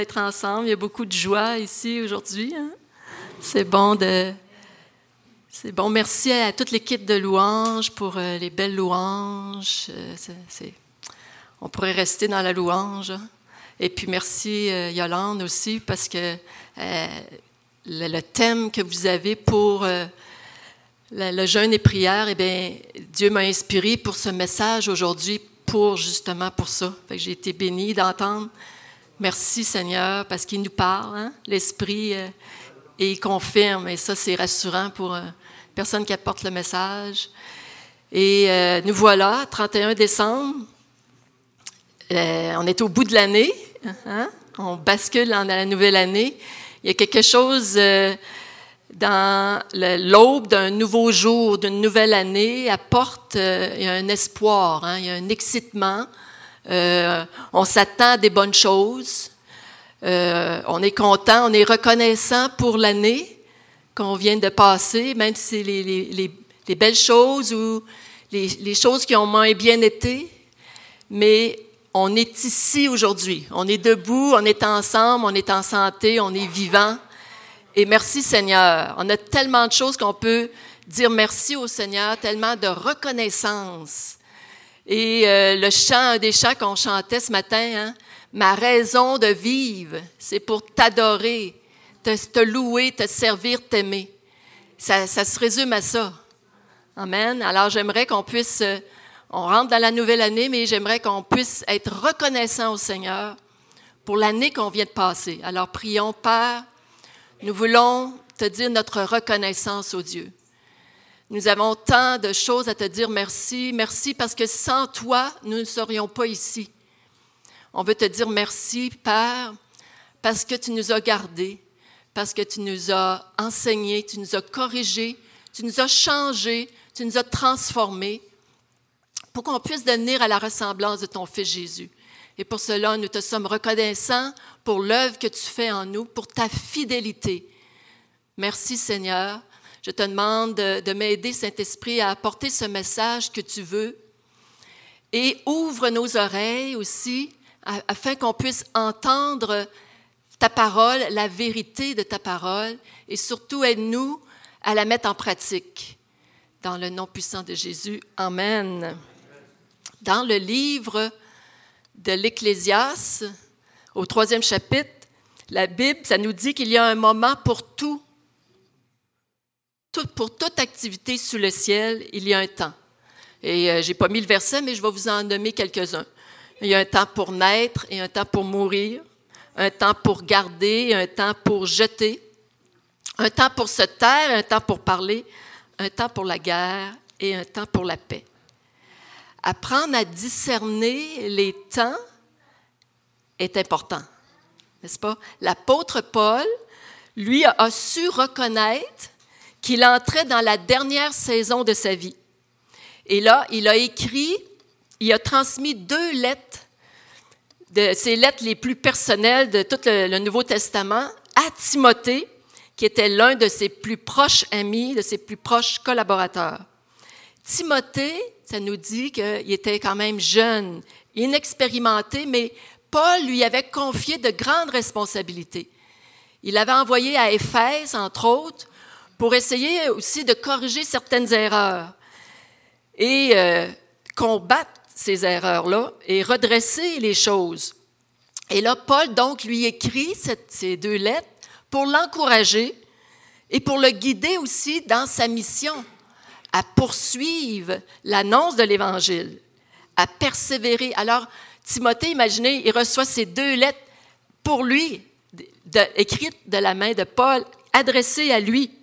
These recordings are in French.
D'être ensemble. Il y a beaucoup de joie ici aujourd'hui. Hein? C'est bon. Merci à toute l'équipe de louanges pour les belles louanges. On pourrait rester dans la louange. Hein? Et puis merci Yolande aussi parce que le thème que vous avez pour le jeûne et prière, eh bien, Dieu m'a inspiré pour ce message aujourd'hui justement pour ça. Fait que j'ai été bénie d'entendre. Merci Seigneur, parce qu'il nous parle, hein? L'Esprit, et il confirme. Et ça, c'est rassurant pour personne qui apporte le message. Et nous voilà, 31 décembre. On est au bout de l'année. Hein? On bascule dans la nouvelle année. Il y a quelque chose dans l'aube d'un nouveau jour, d'une nouvelle année, apporte il y a un espoir, hein? Il y a un excitement. On s'attend à des bonnes choses. On est content, on est reconnaissant pour l'année qu'on vient de passer, même si c'est les belles choses ou les choses qui ont moins bien été. Mais on est ici aujourd'hui. On est debout, on est ensemble, on est en santé, on est vivant. Et merci Seigneur. On a tellement de choses qu'on peut dire merci au Seigneur, tellement de reconnaissance. Et le chant, un des chants qu'on chantait ce matin, hein, « Ma raison de vivre, c'est pour t'adorer, te louer, te servir, t'aimer. » Ça se résume à ça. Amen. Alors j'aimerais qu'on puisse, on rentre dans la nouvelle année, mais j'aimerais qu'on puisse être reconnaissant au Seigneur pour l'année qu'on vient de passer. Alors prions, Père, nous voulons te dire notre reconnaissance au Dieu. Nous avons tant de choses à te dire merci. Merci parce que sans toi, nous ne serions pas ici. On veut te dire merci, Père, parce que tu nous as gardés, parce que tu nous as enseignés, tu nous as corrigés, tu nous as changés, tu nous as transformés pour qu'on puisse devenir à la ressemblance de ton Fils Jésus. Et pour cela, nous te sommes reconnaissants pour l'œuvre que tu fais en nous, pour ta fidélité. Merci, Seigneur. Je te demande de m'aider, Saint-Esprit, à apporter ce message que tu veux et ouvre nos oreilles aussi afin qu'on puisse entendre ta parole, la vérité de ta parole et surtout aide-nous à la mettre en pratique. Dans le nom puissant de Jésus, Amen. Dans le livre de l'Ecclésiaste, au 3e chapitre, la Bible, ça nous dit qu'il y a un moment pour tout. Pour toute activité sous le ciel, il y a un temps. Et je n'ai pas mis le verset, mais je vais vous en nommer quelques-uns. Il y a un temps pour naître et un temps pour mourir, un temps pour garder, un temps pour jeter, un temps pour se taire, un temps pour parler, un temps pour la guerre et un temps pour la paix. Apprendre à discerner les temps est important, n'est-ce pas? L'apôtre Paul, lui, a su reconnaître qu'il entrait dans la dernière saison de sa vie. Et là, il a transmis 2 lettres, de ses lettres les plus personnelles de tout le Nouveau Testament, à Timothée, qui était l'un de ses plus proches amis, de ses plus proches collaborateurs. Timothée, ça nous dit qu'il était quand même jeune, inexpérimenté, mais Paul lui avait confié de grandes responsabilités. Il l'avait envoyé à Éphèse, entre autres, pour essayer aussi de corriger certaines erreurs et combattre ces erreurs-là et redresser les choses. Et là, Paul, donc, lui écrit ces 2 lettres pour l'encourager et pour le guider aussi dans sa mission à poursuivre l'annonce de l'Évangile, à persévérer. Alors, Timothée, imaginez, il reçoit ces 2 lettres pour lui, écrites de la main de Paul, adressées à lui.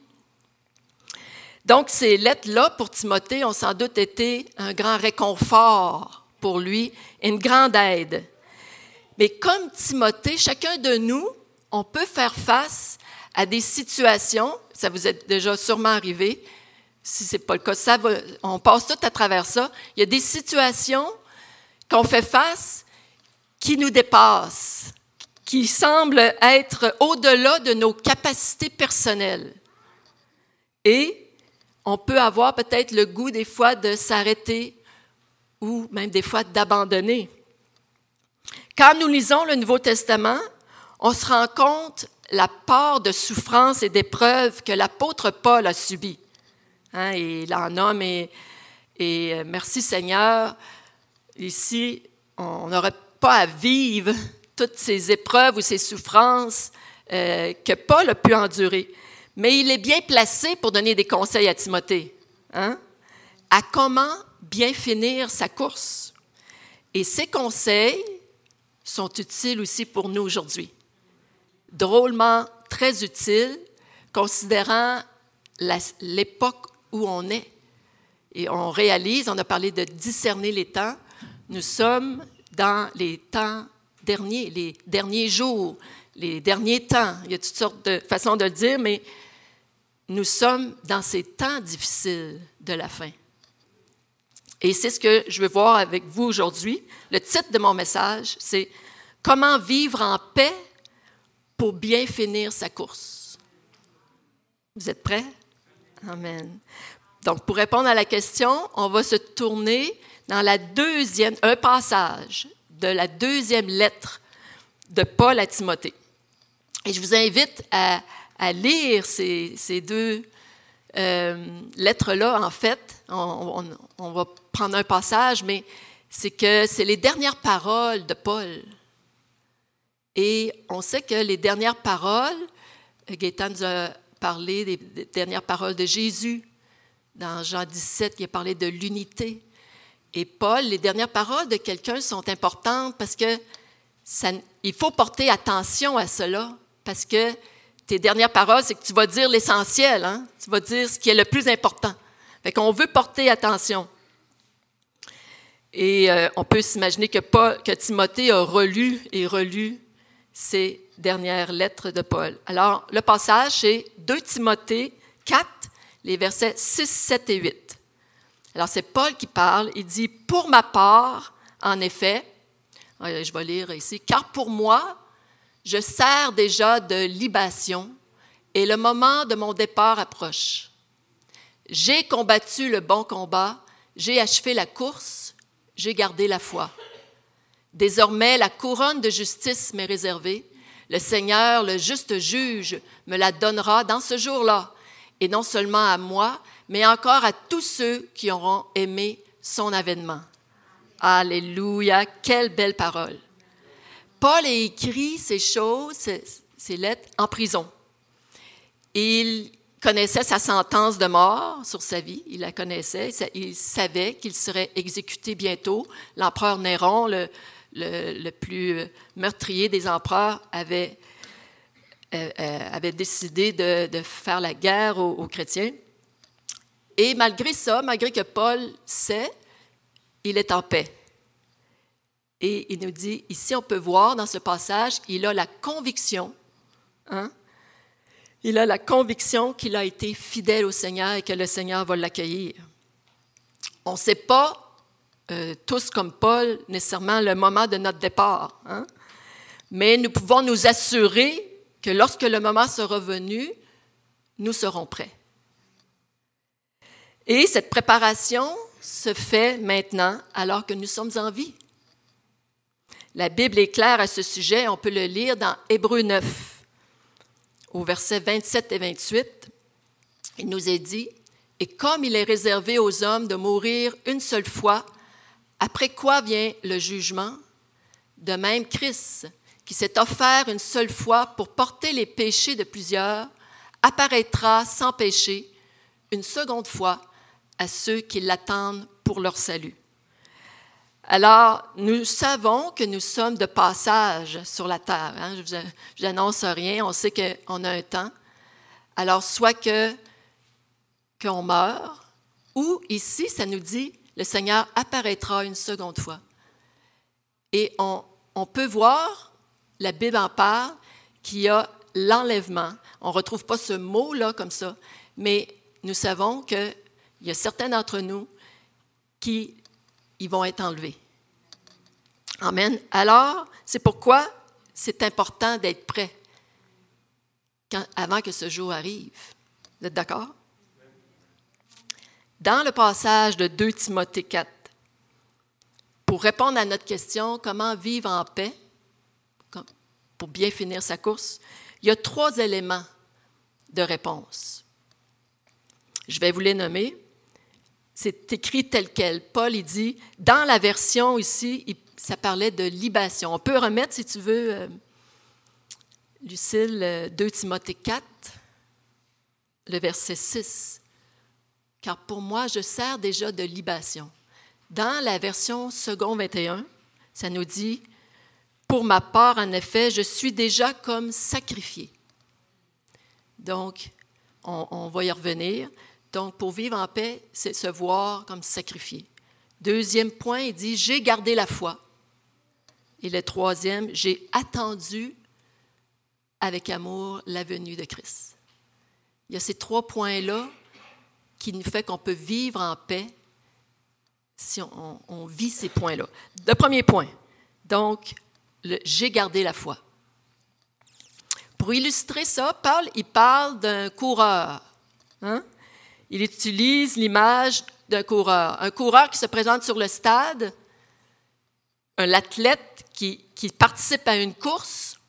Donc, ces lettres-là, pour Timothée, ont sans doute été un grand réconfort pour lui, une grande aide. Mais comme Timothée, chacun de nous, on peut faire face à des situations, ça vous est déjà sûrement arrivé, si ce n'est pas le cas, on passe tout à travers ça. Il y a des situations qu'on fait face qui nous dépassent, qui semblent être au-delà de nos capacités personnelles. Et on peut avoir peut-être le goût des fois de s'arrêter ou même des fois d'abandonner. Quand nous lisons le Nouveau Testament, on se rend compte la part de souffrance et d'épreuve que l'apôtre Paul a subie. Hein, et il en nomme, et merci Seigneur, ici, on n'aurait pas à vivre toutes ces épreuves ou ces souffrances que Paul a pu endurer. Mais il est bien placé pour donner des conseils à Timothée, hein, à comment bien finir sa course. Et ces conseils sont utiles aussi pour nous aujourd'hui. Drôlement très utiles, considérant l'époque où on est. Et on réalise, on a parlé de discerner les temps, nous sommes dans les temps derniers, les derniers jours, les derniers temps. Il y a toutes sortes de façons de le dire, mais nous sommes dans ces temps difficiles de la fin. Et c'est ce que je veux voir avec vous aujourd'hui. Le titre de mon message, c'est « Comment vivre en paix pour bien finir sa course ». Vous êtes prêts? Amen. Donc, pour répondre à la question, on va se tourner dans un passage de la deuxième lettre de Paul à Timothée. Et je vous invite à lire ces deux lettres-là, en fait. On va prendre un passage, mais c'est les dernières paroles de Paul. Et on sait que les dernières paroles, Gaétan nous a parlé des dernières paroles de Jésus. Dans Jean 17, il a parlé de l'unité. Et Paul, les dernières paroles de quelqu'un sont importantes parce que il faut porter attention à cela, parce que tes dernières paroles, c'est que tu vas dire l'essentiel, hein? Tu vas dire ce qui est le plus important. Fait qu'on veut porter attention. Et on peut s'imaginer que Timothée a relu et relu ces dernières lettres de Paul. Alors, le passage, c'est 2 Timothée 4, les versets 6, 7 et 8. Alors, c'est Paul qui parle. Il dit, « Pour ma part, en effet, je vais lire ici, « Car pour moi, je sers déjà de libation et le moment de mon départ approche. J'ai combattu le bon combat, j'ai achevé la course, j'ai gardé la foi. Désormais, la couronne de justice m'est réservée. Le Seigneur, le juste juge, me la donnera dans ce jour-là, et non seulement à moi, mais encore à tous ceux qui auront aimé son avènement. » Alléluia! Quelle belle parole! Paul a écrit ces choses, ces lettres, en prison. Il connaissait sa sentence de mort sur sa vie, il la connaissait, il savait qu'il serait exécuté bientôt. L'empereur Néron, le plus meurtrier des empereurs, avait décidé de faire la guerre aux chrétiens. Et malgré ça, malgré que Paul sait, il est en paix. Et il nous dit, ici on peut voir dans ce passage, il a la conviction, il a la conviction qu'il a été fidèle au Seigneur et que le Seigneur va l'accueillir. On ne sait pas, tous comme Paul, nécessairement le moment de notre départ, mais nous pouvons nous assurer que lorsque le moment sera venu, nous serons prêts. Et cette préparation se fait maintenant alors que nous sommes en vie. La Bible est claire à ce sujet, on peut le lire dans Hébreux 9, au verset 27 et 28. Il nous est dit, « Et comme il est réservé aux hommes de mourir une seule fois, après quoi vient le jugement, de même Christ, qui s'est offert une seule fois pour porter les péchés de plusieurs, apparaîtra sans péché une seconde fois à ceux qui l'attendent pour leur salut. » Alors, nous savons que nous sommes de passage sur la terre. Je n'annonce rien, on sait qu'on a un temps. Alors, soit qu'on meurt, ou ici, ça nous dit, le Seigneur apparaîtra une seconde fois. Et on peut voir, la Bible en parle, qu'il y a l'enlèvement. On ne retrouve pas ce mot-là comme ça, mais nous savons qu'il y a certains d'entre nous qui ils vont être enlevés. Amen. Alors, c'est pourquoi c'est important d'être prêt avant que ce jour arrive. Vous êtes d'accord? Dans le passage de 2 Timothée 4, pour répondre à notre question, comment vivre en paix, pour bien finir sa course? Il y a 3 éléments de réponse. Je vais vous les nommer. C'est écrit tel quel. Paul, il dit, dans la version ici, ça parlait de libation. On peut remettre, si tu veux, Lucille, 2 Timothée 4, le verset 6. « Car pour moi, je sers déjà de libation. » Dans la version second 21, ça nous dit, « Pour ma part, en effet, je suis déjà comme sacrifié. » Donc, on va y revenir. Donc, pour vivre en paix, c'est se voir comme sacrifié. Deuxième point, il dit, « J'ai gardé la foi. » Et le troisième, « J'ai attendu avec amour la venue de Christ. » Il y a ces 3 points-là qui nous fait qu'on peut vivre en paix si on vit ces points-là. Le premier point, donc, j'ai gardé la foi. Pour illustrer ça, Paul, il parle d'un coureur. Hein? Il utilise l'image d'un coureur. Un coureur qui se présente sur le stade, un athlète qui participe à une course.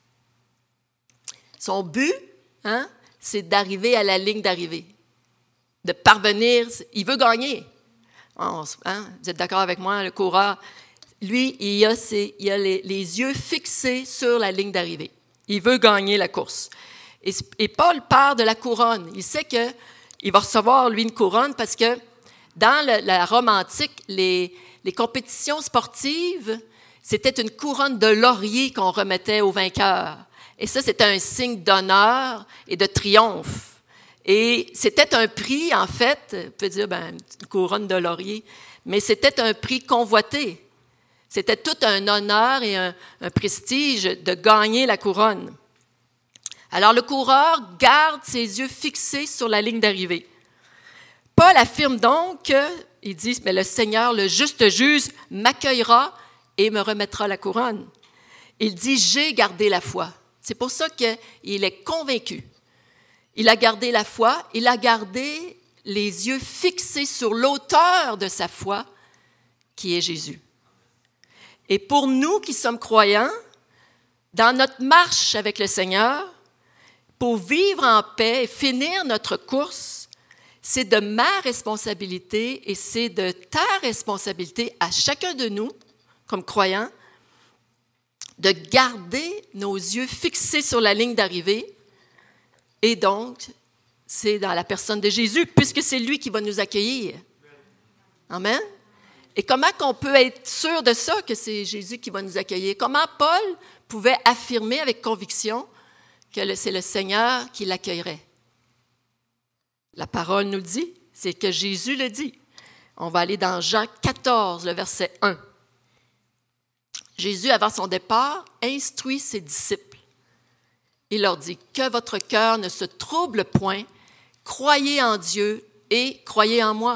Son but, c'est d'arriver à la ligne d'arrivée, de parvenir. Il veut gagner. Vous êtes d'accord avec moi, le coureur, lui, il a les yeux fixés sur la ligne d'arrivée. Il veut gagner la course. Et Paul parle de la couronne. Il sait qu'il va recevoir, lui, une couronne parce que dans la Rome antique, les compétitions sportives, c'était une couronne de laurier qu'on remettait aux vainqueurs. Et ça, c'était un signe d'honneur et de triomphe. Et c'était un prix, en fait, on peut dire une couronne de laurier, mais c'était un prix convoité. C'était tout un honneur et un prestige de gagner la couronne. Alors, le coureur garde ses yeux fixés sur la ligne d'arrivée. Paul affirme donc il dit, « Mais le Seigneur, le juste juge, m'accueillera et me remettra la couronne. » Il dit, « J'ai gardé la foi. » C'est pour ça qu'il est convaincu. Il a gardé la foi, il a gardé les yeux fixés sur l'auteur de sa foi, qui est Jésus. Et pour nous qui sommes croyants, dans notre marche avec le Seigneur, pour vivre en paix et finir notre course, c'est de ma responsabilité et c'est de ta responsabilité à chacun de nous, comme croyants, de garder nos yeux fixés sur la ligne d'arrivée. Et donc, c'est dans la personne de Jésus, puisque c'est lui qui va nous accueillir. Amen. Et comment qu'on peut être sûr de ça, que c'est Jésus qui va nous accueillir? Comment Paul pouvait affirmer avec conviction que c'est le Seigneur qui l'accueillerait? La parole nous dit, c'est que Jésus le dit. On va aller dans Jean 14, le verset 1. Jésus, avant son départ, instruit ses disciples. Il leur dit, « Que votre cœur ne se trouble point, croyez en Dieu et croyez en moi. »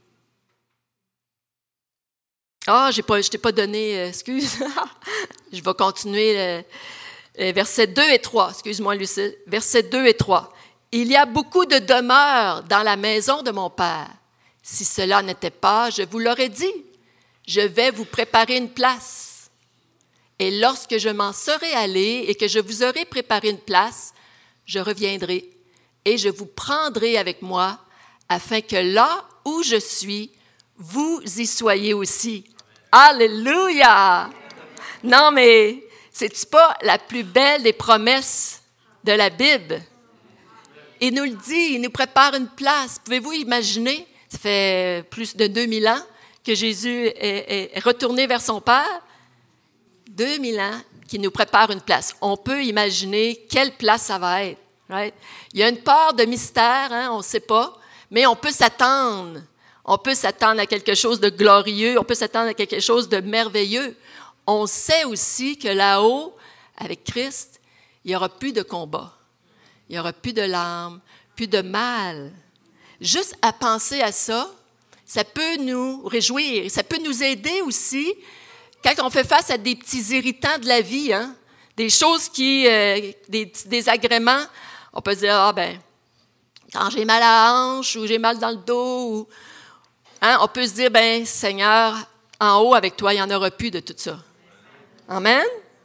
Je t'ai pas donné, excuse. Je vais continuer versets 2 et 3. Excuse-moi, Lucille. Versets 2 et 3. « Il y a beaucoup de demeures dans la maison de mon Père. Si cela n'était pas, je vous l'aurais dit. Je vais vous préparer une place. Et lorsque je m'en serai allé et que je vous aurai préparé une place, je reviendrai et je vous prendrai avec moi, afin que là où je suis, vous y soyez aussi. » Alléluia! Non, mais c'est-tu pas la plus belle des promesses de la Bible? Il nous le dit, il nous prépare une place. Pouvez-vous imaginer, ça fait plus de 2000 ans que Jésus est retourné vers son Père? 2000 ans qui nous prépare une place. On peut imaginer quelle place ça va être. Right? Il y a une part de mystère, on ne sait pas, mais on peut s'attendre. On peut s'attendre à quelque chose de glorieux, on peut s'attendre à quelque chose de merveilleux. On sait aussi que là-haut, avec Christ, il n'y aura plus de combat. Il n'y aura plus de larmes, plus de mal. Juste à penser à ça, ça peut nous réjouir. Ça peut nous aider aussi quand on fait face à des petits irritants de la vie, des choses des petits désagréments. On peut se dire, quand j'ai mal à la hanche ou j'ai mal dans le dos, on peut se dire, Seigneur, en haut avec toi, il n'y en aura plus de tout ça. Amen?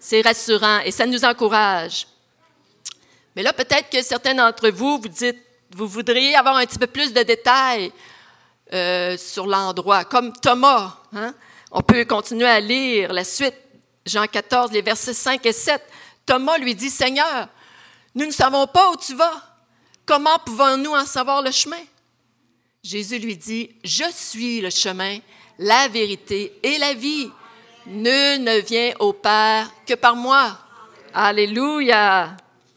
C'est rassurant et ça nous encourage. Mais là, peut-être que certains d'entre vous, vous voudriez avoir un petit peu plus de détails sur l'endroit, comme Thomas. Hein? On peut continuer à lire la suite, Jean 14, les versets 5 et 7. Thomas lui dit, « Seigneur, nous ne savons pas où tu vas. Comment pouvons-nous en savoir le chemin? » Jésus lui dit, « Je suis le chemin, la vérité et la vie. Nul ne vient au Père que par moi. » Alléluia!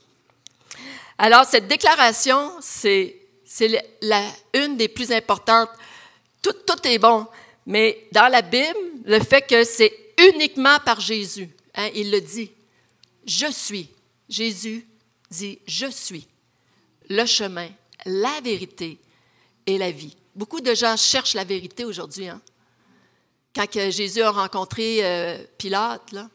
Alors, cette déclaration, c'est une des plus importantes. Tout est bon, mais dans la Bible, le fait que c'est uniquement par Jésus, hein, il le dit, « Je suis ». Jésus dit, « Je suis le chemin, la vérité et la vie. » Beaucoup de gens cherchent la vérité aujourd'hui. Hein? Quand Jésus a rencontré Pilate, là,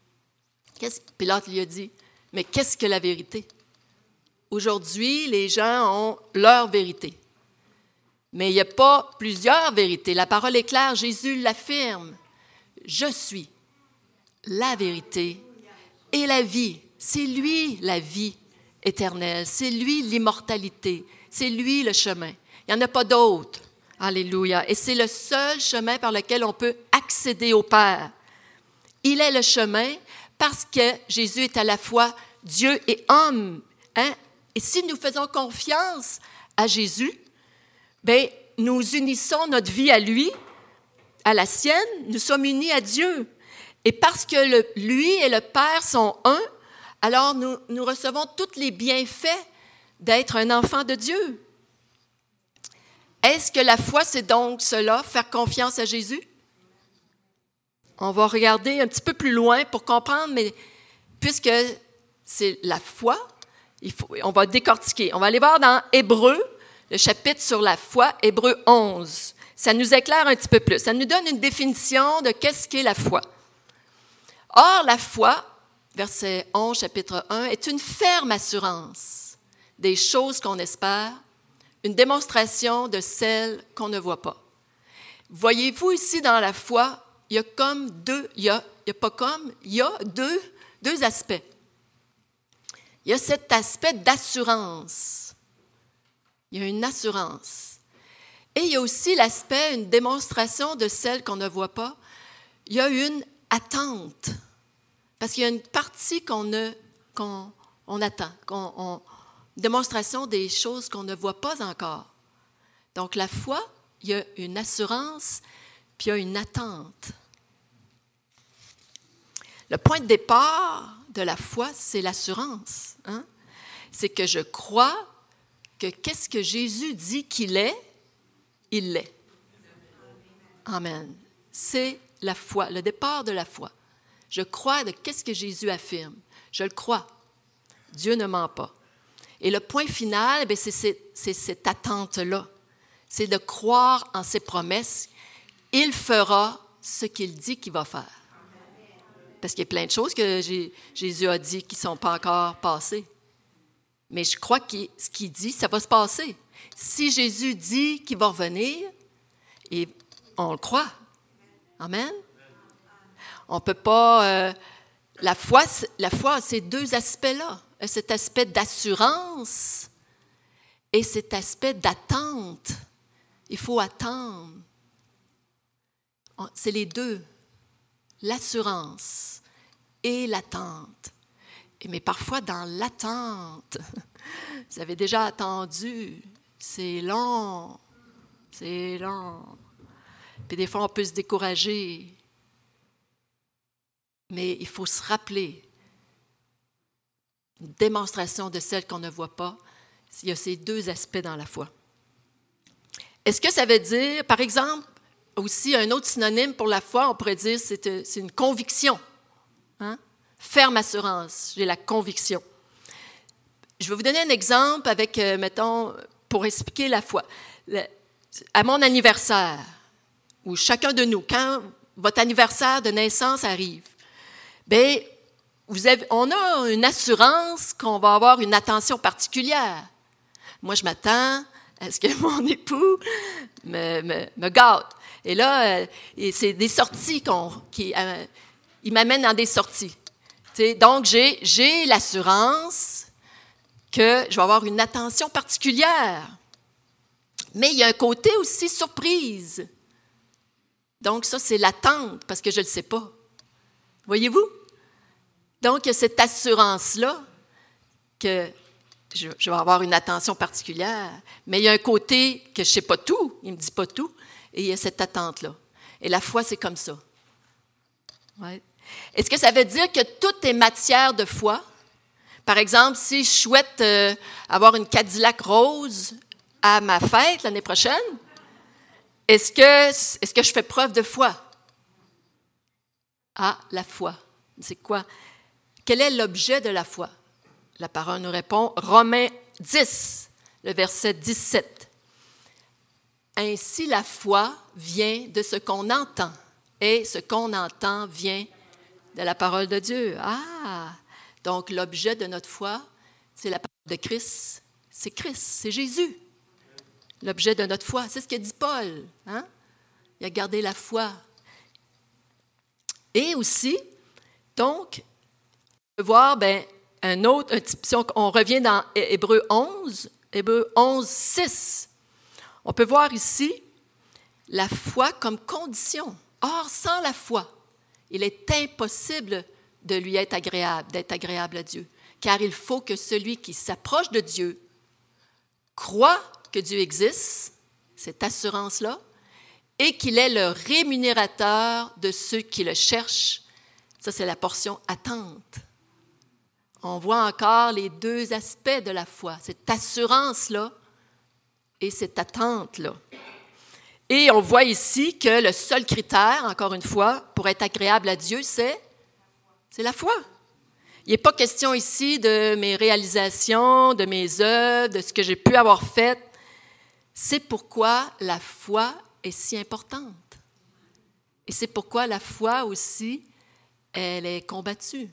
Pilate lui a dit, « Mais qu'est-ce que la vérité? » Aujourd'hui, les gens ont leur vérité. Mais il n'y a pas plusieurs vérités. La parole est claire, Jésus l'affirme. « Je suis la vérité et la vie. » C'est lui la vie éternelle, c'est lui l'immortalité, c'est lui le chemin. Il n'y en a pas d'autre. Alléluia. Et c'est le seul chemin par lequel on peut accéder au Père. Il est le chemin parce que Jésus est à la fois Dieu et homme. Hein? Et si nous faisons confiance à Jésus, bien, nous unissons notre vie à lui, à la sienne, nous sommes unis à Dieu. Et parce que lui et le Père sont un, alors nous recevons tous les bienfaits d'être un enfant de Dieu. Est-ce que la foi, c'est donc cela, faire confiance à Jésus? On va regarder un petit peu plus loin pour comprendre, mais puisque c'est la foi, on va décortiquer. On va aller voir dans Hébreux, le chapitre sur la foi, Hébreux 11. Ça nous éclaire un petit peu plus. Ça nous donne une définition de qu'est-ce qu'est la foi. Or, la foi, verset 11, chapitre 1, est une ferme assurance des choses qu'on espère, une démonstration de celles qu'on ne voit pas. Voyez-vous ici dans la foi, il y a deux aspects. Il y a cet aspect d'assurance. Il y a une assurance. Et il y a aussi l'aspect, une démonstration de celles qu'on ne voit pas. Il y a une attente. Parce qu'il y a une partie qu'on attend, une démonstration des choses qu'on ne voit pas encore. Donc, la foi, il y a une assurance, puis il y a une attente. Le point de départ de la foi, c'est l'assurance. Hein? C'est que je crois que qu'est-ce que Jésus dit qu'il est, il l'est. Amen. C'est la foi, le départ de la foi. Je crois de qu'est-ce que Jésus affirme. Je le crois. Dieu ne ment pas. Et le point final, c'est cette attente-là. C'est de croire en ses promesses. Il fera ce qu'il dit qu'il va faire. Parce qu'il y a plein de choses que Jésus a dit qui ne sont pas encore passées. Mais je crois que ce qu'il dit, ça va se passer. Si Jésus dit qu'il va revenir, et on le croit. Amen. On ne peut pas... la foi a ces deux aspects-là. Cet aspect d'assurance et cet aspect d'attente. Il faut attendre. C'est les deux. L'assurance et l'attente. Mais parfois, dans l'attente, vous avez déjà attendu. C'est long. C'est long. Puis des fois, on peut se décourager. Mais il faut se rappeler, une démonstration de celle qu'on ne voit pas, il y a ces deux aspects dans la foi. Est-ce que ça veut dire, par exemple, aussi un autre synonyme pour la foi, on pourrait dire c'est une conviction. Hein? Ferme assurance, j'ai la conviction. Je vais vous donner un exemple avec, mettons, pour expliquer la foi. À mon anniversaire, ou chacun de nous, quand votre anniversaire de naissance arrive, bien, on a une assurance qu'on va avoir une attention particulière. Moi, je m'attends à ce que mon époux me gâte. Et là, c'est des sorties il m'amène dans des sorties. Donc, j'ai l'assurance que je vais avoir une attention particulière. Mais il y a un côté aussi surprise. Donc, ça, c'est l'attente, parce que je ne le sais pas. Voyez-vous? Donc, il y a cette assurance-là que je vais avoir une attention particulière, mais il y a un côté que je ne sais pas tout, il ne me dit pas tout, et il y a cette attente-là. Et la foi, c'est comme ça. Ouais. Est-ce que ça veut dire que tout est matière de foi? Par exemple, si je souhaite avoir une Cadillac rose à ma fête l'année prochaine, est-ce que je fais preuve de foi? Ah, la foi. C'est quoi? Quel est l'objet de la foi? La parole nous répond, Romains 10, le verset 17. Ainsi, la foi vient de ce qu'on entend, et ce qu'on entend vient de la parole de Dieu. Ah! Donc, l'objet de notre foi, c'est la parole de Christ. C'est Christ, c'est Jésus. L'objet de notre foi, c'est ce que dit Paul. Hein? Il a gardé la foi. Et aussi, donc, on peut voir si on revient dans Hébreux 11, 6, on peut voir ici la foi comme condition. Or, sans la foi, il est impossible de lui être agréable, d'être agréable à Dieu. Car il faut que celui qui s'approche de Dieu croit que Dieu existe, cette assurance-là, et qu'il est le rémunérateur de ceux qui le cherchent. Ça, c'est la portion attente. On voit encore les deux aspects de la foi, cette assurance-là et cette attente-là. Et on voit ici que le seul critère, encore une fois, pour être agréable à Dieu, c'est la foi. Il n'est pas question ici de mes réalisations, de mes œuvres, de ce que j'ai pu avoir fait. C'est pourquoi la foi est si importante. Et c'est pourquoi la foi aussi, elle est combattue.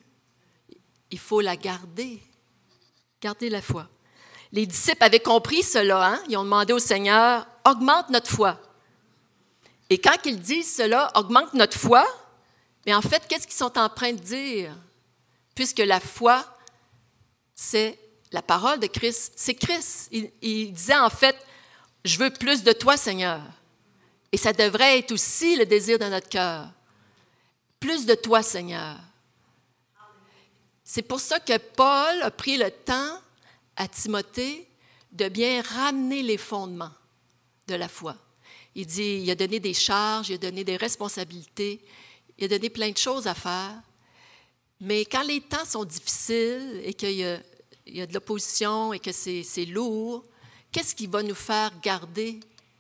Il faut la garder. Garder la foi. Les disciples avaient compris cela. Hein? Ils ont demandé au Seigneur, augmente notre foi. Et quand ils disent cela, augmente notre foi, mais en fait, qu'est-ce qu'ils sont en train de dire? Puisque la foi, c'est la parole de Christ, c'est Christ. Il disait en fait, je veux plus de toi, Seigneur. Et ça devrait être aussi le désir de notre cœur. Plus de toi, Seigneur. C'est pour ça que Paul a pris le temps à Timothée de bien ramener les fondements de la foi. Il dit, il a donné des charges, il a donné des responsabilités, il a donné plein de choses à faire. Mais quand les temps sont difficiles et qu'il y a de l'opposition et que c'est lourd, qu'est-ce qui va nous faire garder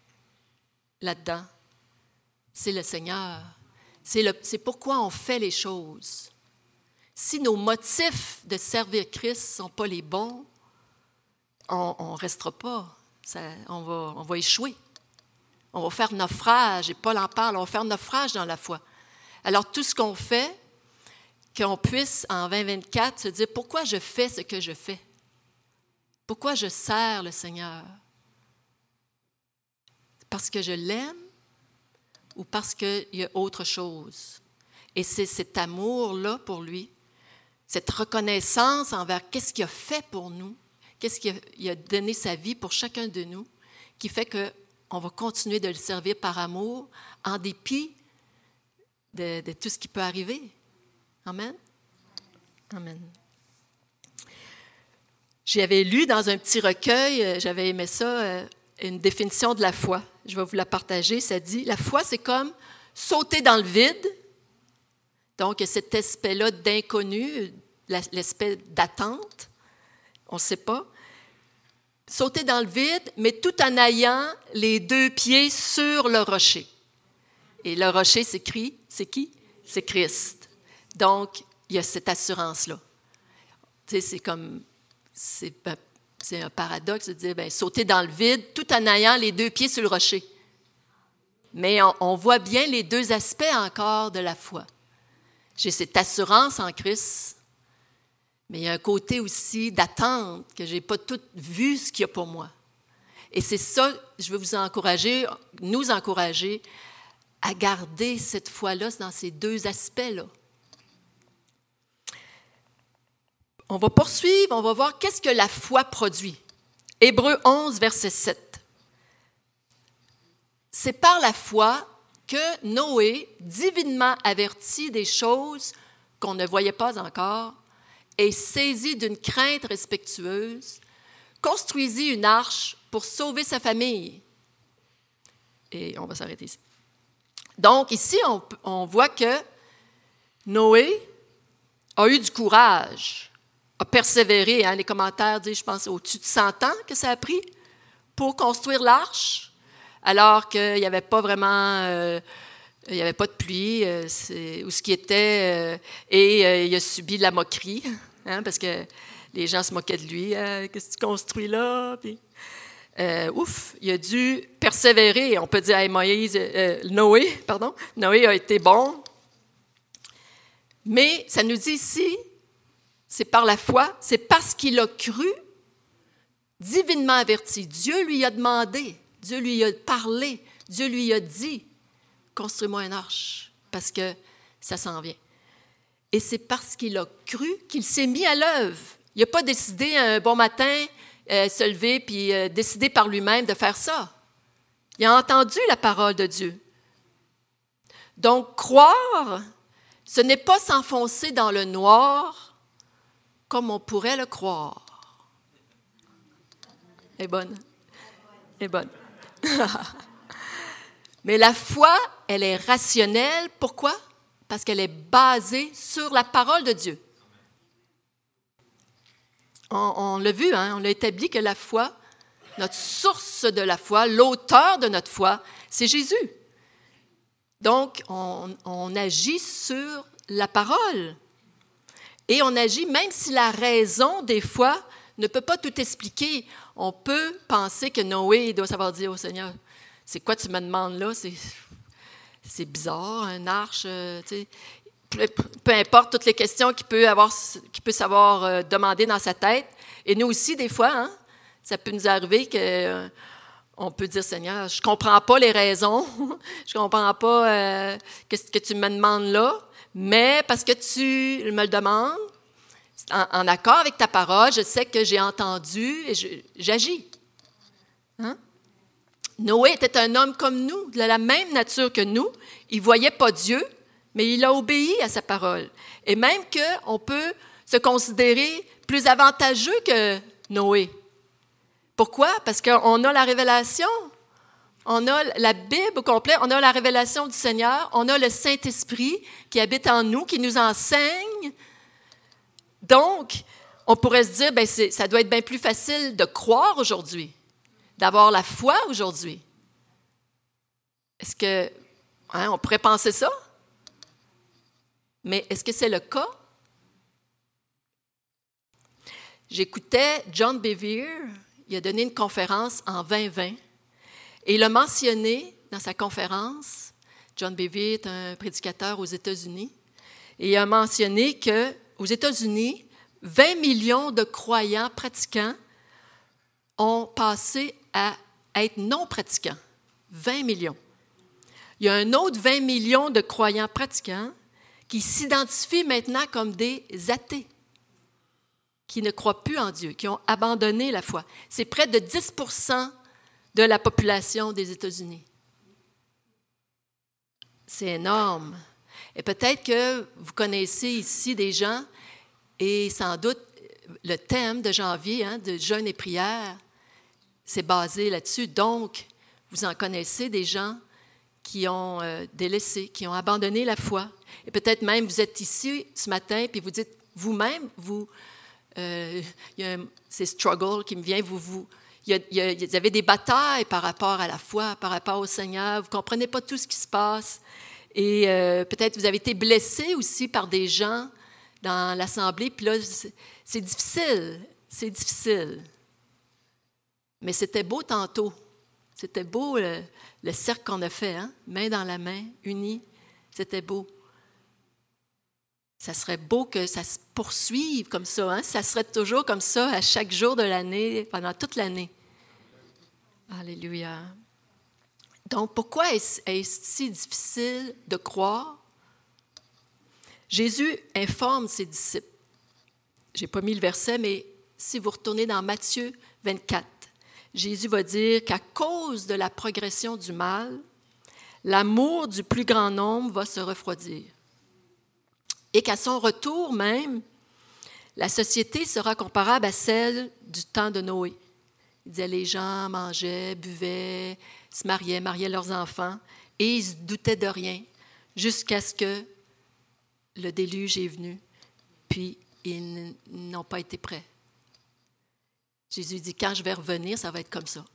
là-dedans? C'est le Seigneur. C'est pourquoi on fait les choses. Si nos motifs de servir Christ ne sont pas les bons, on ne restera pas. On va échouer. On va faire naufrage, et Paul en parle, on va faire naufrage dans la foi. Alors, tout ce qu'on fait, qu'on puisse, en 2024, se dire, pourquoi je fais ce que je fais? Pourquoi je sers le Seigneur? Parce que je l'aime ou parce qu'il y a autre chose? Et c'est cet amour-là pour lui, cette reconnaissance envers qu'est-ce qu'il a fait pour nous, qu'est-ce qu'il a donné sa vie pour chacun de nous, qui fait qu'on va continuer de le servir par amour, en dépit de tout ce qui peut arriver. Amen? Amen. J'avais lu dans un petit recueil, j'avais aimé ça, une définition de la foi. Je vais vous la partager. Ça dit, la foi, c'est comme sauter dans le vide. Donc, cet aspect-là d'inconnu, l'aspect d'attente, on ne sait pas. Sauter dans le vide, mais tout en ayant les deux pieds sur le rocher. Et le rocher, c'est qui? C'est Christ. Donc, il y a cette assurance-là. Tu sais, c'est un paradoxe de dire, sauter dans le vide tout en ayant les deux pieds sur le rocher. Mais on voit bien les deux aspects encore de la foi. J'ai cette assurance en Christ, mais il y a un côté aussi d'attente, que je n'ai pas tout vu ce qu'il y a pour moi. Et c'est ça, je veux vous encourager, nous encourager à garder cette foi-là dans ces deux aspects-là. On va poursuivre, on va voir qu'est-ce que la foi produit. Hébreux 11, verset 7. C'est par la foi que Noé, divinement averti des choses qu'on ne voyait pas encore, et saisi d'une crainte respectueuse, construisit une arche pour sauver sa famille. Et on va s'arrêter ici. Donc, ici, on voit que Noé a eu du courage, a persévéré. Les commentaires disent, je pense, au-dessus de 100 ans que ça a pris pour construire l'arche, alors qu'il n'y avait pas vraiment... il n'y avait pas de pluie, où ce qui était, et il a subi de la moquerie, parce que les gens se moquaient de lui. Qu'est-ce que tu construis là? Puis, il a dû persévérer. On peut dire, Noé a été bon. Mais ça nous dit ici, c'est par la foi, c'est parce qu'il a cru, divinement averti. Dieu lui a demandé, Dieu lui a parlé, Dieu lui a dit, construis-moi une arche, parce que ça s'en vient. Et c'est parce qu'il a cru qu'il s'est mis à l'œuvre. Il n'a pas décidé un bon matin, se lever, puis décider par lui-même de faire ça. Il a entendu la parole de Dieu. Donc, croire, ce n'est pas s'enfoncer dans le noir comme on pourrait le croire. Elle est bonne. Elle est bonne. Mais la foi, elle est rationnelle. Pourquoi? Parce qu'elle est basée sur la parole de Dieu. On l'a vu, on l'a établi que la foi, notre source de la foi, l'auteur de notre foi, c'est Jésus. Donc, on agit sur la parole. Et on agit même si la raison, des fois, ne peut pas tout expliquer. On peut penser que Noé doit savoir dire au Seigneur, c'est quoi tu me demandes là? C'est bizarre, une arche, tu sais. Peu importe toutes les questions qu'il peut savoir demander dans sa tête. Et nous aussi, des fois, ça peut nous arriver qu'on peut dire, Seigneur, je ne comprends pas les raisons, je ne comprends pas ce que tu me demandes là, mais parce que tu me le demandes, en accord avec ta parole, je sais que j'ai entendu et j'agis. Noé était un homme comme nous, de la même nature que nous. Il ne voyait pas Dieu, mais il a obéi à sa parole. Et même qu'on peut se considérer plus avantageux que Noé. Pourquoi? Parce qu'on a la révélation. On a la Bible au complet, on a la révélation du Seigneur, on a le Saint-Esprit qui habite en nous, qui nous enseigne. Donc, on pourrait se dire, ça doit être bien plus facile de croire aujourd'hui, d'avoir la foi aujourd'hui. Est-ce que, on pourrait penser ça? Mais est-ce que c'est le cas? J'écoutais John Bevere, il a donné une conférence en 2020 et il a mentionné dans sa conférence, John Bevere est un prédicateur aux États-Unis, et il a mentionné qu'aux États-Unis, 20 millions de croyants pratiquants ont passé à être non pratiquants. 20 millions. Il y a un autre 20 millions de croyants pratiquants qui s'identifient maintenant comme des athées, qui ne croient plus en Dieu, qui ont abandonné la foi. C'est près de 10% de la population des États-Unis. C'est énorme. Et peut-être que vous connaissez ici des gens, et sans doute le thème de janvier, de jeûne et prière, c'est basé là-dessus. Donc, vous en connaissez des gens qui ont délaissé, qui ont abandonné la foi. Et peut-être même vous êtes ici ce matin, puis vous dites vous-même, il y a ces struggles qui me viennent, vous avez des batailles par rapport à la foi, par rapport au Seigneur, vous ne comprenez pas tout ce qui se passe. Et peut-être vous avez été blessé aussi par des gens dans l'Assemblée, puis là, c'est difficile. Mais c'était beau tantôt. C'était beau le cercle qu'on a fait, main dans la main, unis. C'était beau. Ça serait beau que ça se poursuive comme ça. Ça serait toujours comme ça à chaque jour de l'année, pendant toute l'année. Alléluia. Donc, pourquoi est-ce si difficile de croire? Jésus informe ses disciples je n'ai pas mis le verset, mais si vous retournez dans Matthieu 24, Jésus va dire qu'à cause de la progression du mal, l'amour du plus grand nombre va se refroidir. Et qu'à son retour même, la société sera comparable à celle du temps de Noé. Il disait les gens mangeaient, buvaient, se mariaient leurs enfants, et ils se doutaient de rien, jusqu'à ce que le déluge est venu, puis ils n'ont pas été prêts. Jésus dit, quand je vais revenir, ça va être comme ça.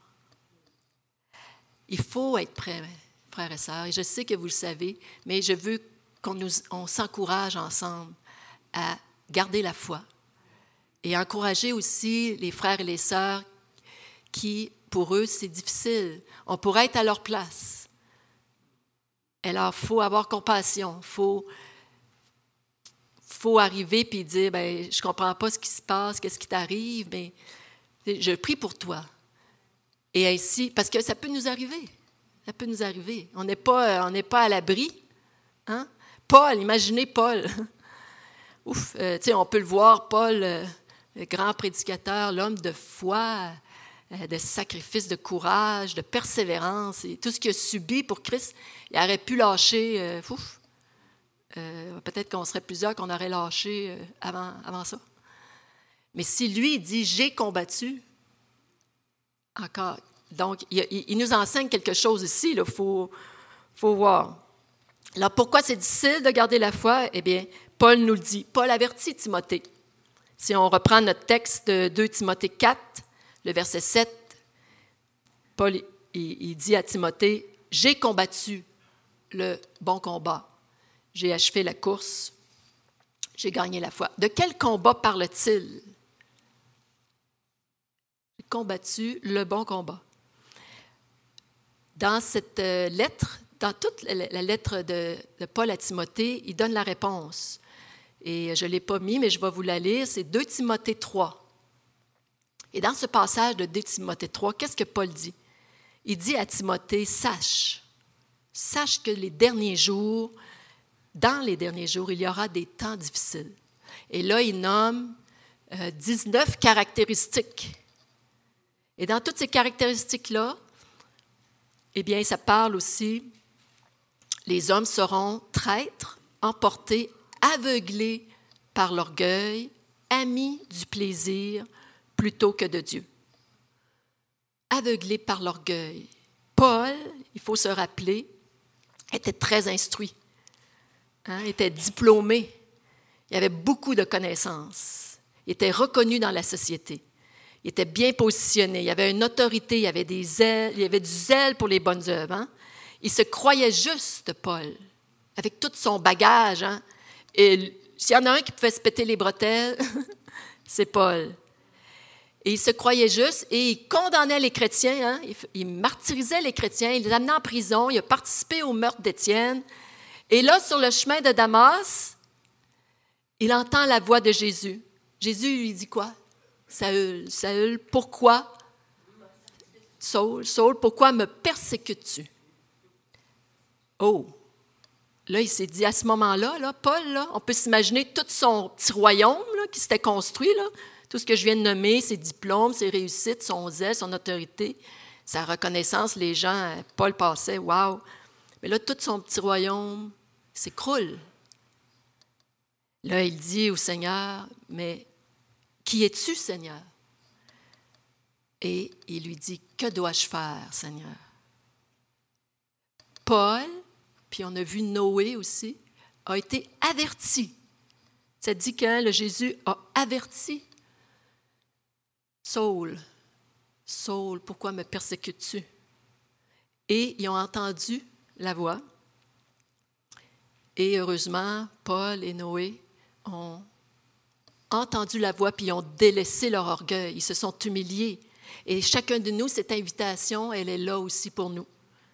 Il faut être prêt, frères et sœurs, et je sais que vous le savez, mais je veux qu'on s'encourage ensemble à garder la foi et encourager aussi les frères et les sœurs qui, pour eux, c'est difficile. On pourrait être à leur place. Alors, il faut avoir compassion, il faut arriver et dire, je ne comprends pas ce qui se passe, qu'est-ce qui t'arrive, mais je prie pour toi. Et ainsi, parce que ça peut nous arriver. Ça peut nous arriver. On n'est pas à l'abri. Hein? Paul, imaginez Paul. Ouf, on peut le voir, Paul, le grand prédicateur, l'homme de foi, de sacrifice, de courage, de persévérance, et tout ce qu'il a subi pour Christ, il aurait pu lâcher. Peut-être qu'on serait plusieurs qu'on aurait lâché avant ça. Mais si lui, il dit « j'ai combattu », encore. Donc, il nous enseigne quelque chose ici, il faut voir. Alors, pourquoi c'est difficile de garder la foi? Eh bien, Paul nous le dit. Paul avertit Timothée. Si on reprend notre texte de 2 Timothée 4, le verset 7, Paul il dit à Timothée, « J'ai combattu le bon combat. J'ai achevé la course. J'ai gagné la foi. » De quel combat parle-t-il? J'ai combattu le bon combat. Dans cette lettre, dans toute la lettre de Paul à Timothée, il donne la réponse. Et je ne l'ai pas mis, mais je vais vous la lire. C'est 2 Timothée 3. Et dans ce passage de 2 Timothée 3, qu'est-ce que Paul dit? Il dit à Timothée, sache que dans les derniers jours, il y aura des temps difficiles. Et là, il nomme 19 caractéristiques. Et dans toutes ces caractéristiques-là, eh bien, ça parle aussi, les hommes seront traîtres, emportés, aveuglés par l'orgueil, amis du plaisir plutôt que de Dieu. Aveuglés par l'orgueil. Paul, il faut se rappeler, était très instruit, était diplômé, il avait beaucoup de connaissances, il était reconnu dans la société. Il était bien positionné, il avait une autorité, il avait du zèle pour les bonnes œuvres. Hein? Il se croyait juste, Paul, avec tout son bagage. Hein? Et s'il y en a un qui pouvait se péter les bretelles, c'est Paul. Et il se croyait juste et il condamnait les chrétiens, hein? Il martyrisait les chrétiens, il les amenait en prison, il a participé au meurtre d'Étienne. Et là, sur le chemin de Damas, il entend la voix de Jésus. Jésus lui dit quoi? Saül, Saül, pourquoi? Saul, pourquoi me persécutes-tu? Oh! Là, il s'est dit, à ce moment-là, Paul, on peut s'imaginer tout son petit royaume qui s'était construit, là, tout ce que je viens de nommer, ses diplômes, ses réussites, son zèle, son autorité, sa reconnaissance, les gens, Paul passait, waouh! Mais là, tout son petit royaume s'écroule. Là, il dit au Seigneur, mais qui es-tu, Seigneur? Et il lui dit, que dois-je faire, Seigneur? Paul, puis on a vu Noé aussi, a été averti. Ça dit que le Jésus a averti. Saul, pourquoi me persécutes-tu? Et ils ont entendu la voix. Et heureusement, Paul et Noé ont entendu la voix, puis ils ont délaissé leur orgueil. Ils se sont humiliés. Et chacun de nous, cette invitation, elle est là aussi pour nous.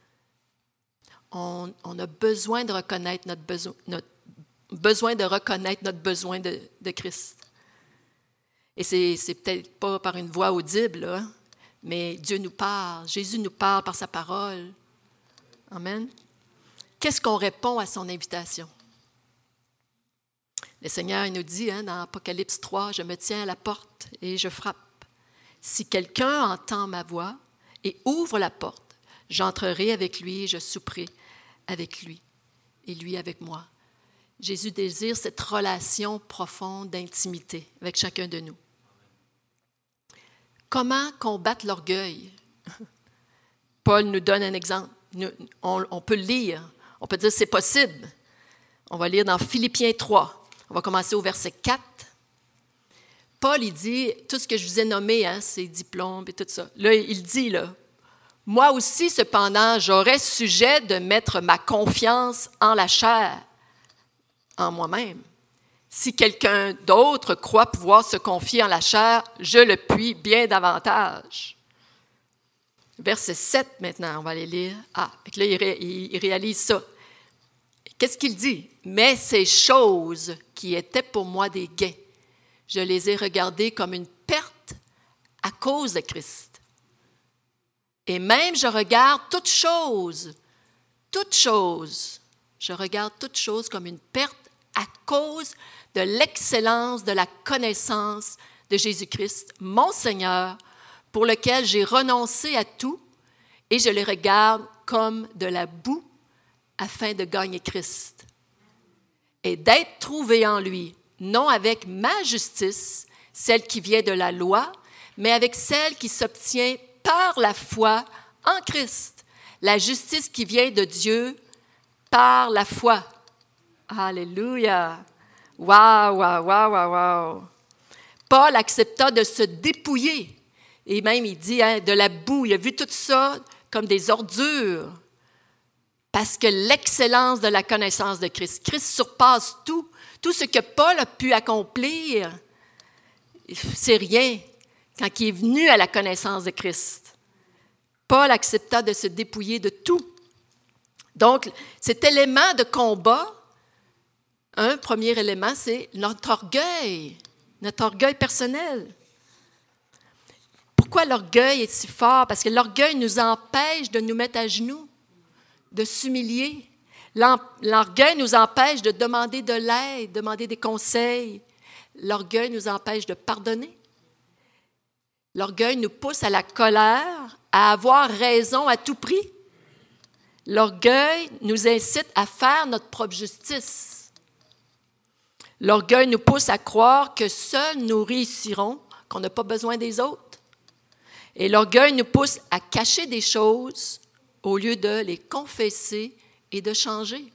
On a besoin de reconnaître notre besoin de Christ. Et c'est peut-être pas par une voix audible, là, mais Dieu nous parle, Jésus nous parle par sa parole. Amen. Qu'est-ce qu'on répond à son invitation? Le Seigneur il nous dit dans Apocalypse 3, « Je me tiens à la porte et je frappe. Si quelqu'un entend ma voix et ouvre la porte, j'entrerai avec lui et je souperai avec lui et lui avec moi. » Jésus désire cette relation profonde d'intimité avec chacun de nous. Comment combattre l'orgueil? Paul nous donne un exemple. On peut le lire. On peut dire que c'est possible. On va lire dans Philippiens 3. On va commencer au verset 4. Paul, il dit, tout ce que je vous ai nommé, ces diplômes et tout ça. Là, il dit, « Moi aussi, cependant, j'aurais sujet de mettre ma confiance en la chair, en moi-même. Si quelqu'un d'autre croit pouvoir se confier en la chair, je le puis bien davantage. » Verset 7 maintenant, on va aller lire. Là, il réalise ça. Qu'est-ce qu'il dit? « Mais ces choses qui étaient pour moi des gains, je les ai regardées comme une perte à cause de Christ. Et même je regarde toutes choses, je regarde toutes choses comme une perte à cause de l'excellence de la connaissance de Jésus-Christ, mon Seigneur, pour lequel j'ai renoncé à tout et je les regarde comme de la boue afin de gagner Christ et d'être trouvé en lui, non avec ma justice, celle qui vient de la loi, mais avec celle qui s'obtient par la foi en Christ, la justice qui vient de Dieu par la foi. » Alléluia! Wow, wow, wow, wow, wow! Paul accepta de se dépouiller. Et même, il dit, de la boue. Il a vu tout ça comme des ordures. Parce que l'excellence de la connaissance de Christ. Christ surpasse tout. Tout ce que Paul a pu accomplir, c'est rien quand il est venu à la connaissance de Christ. Paul accepta de se dépouiller de tout. Donc, cet élément de combat, un premier élément, c'est notre orgueil personnel. Pourquoi l'orgueil est si fort? Parce que l'orgueil nous empêche de nous mettre à genoux, de s'humilier. L'orgueil nous empêche de demander de l'aide, demander des conseils. L'orgueil nous empêche de pardonner. L'orgueil nous pousse à la colère, à avoir raison à tout prix. L'orgueil nous incite à faire notre propre justice. L'orgueil nous pousse à croire que seuls nous réussirons, qu'on n'a pas besoin des autres. Et l'orgueil nous pousse à cacher des choses au lieu de les confesser et de changer.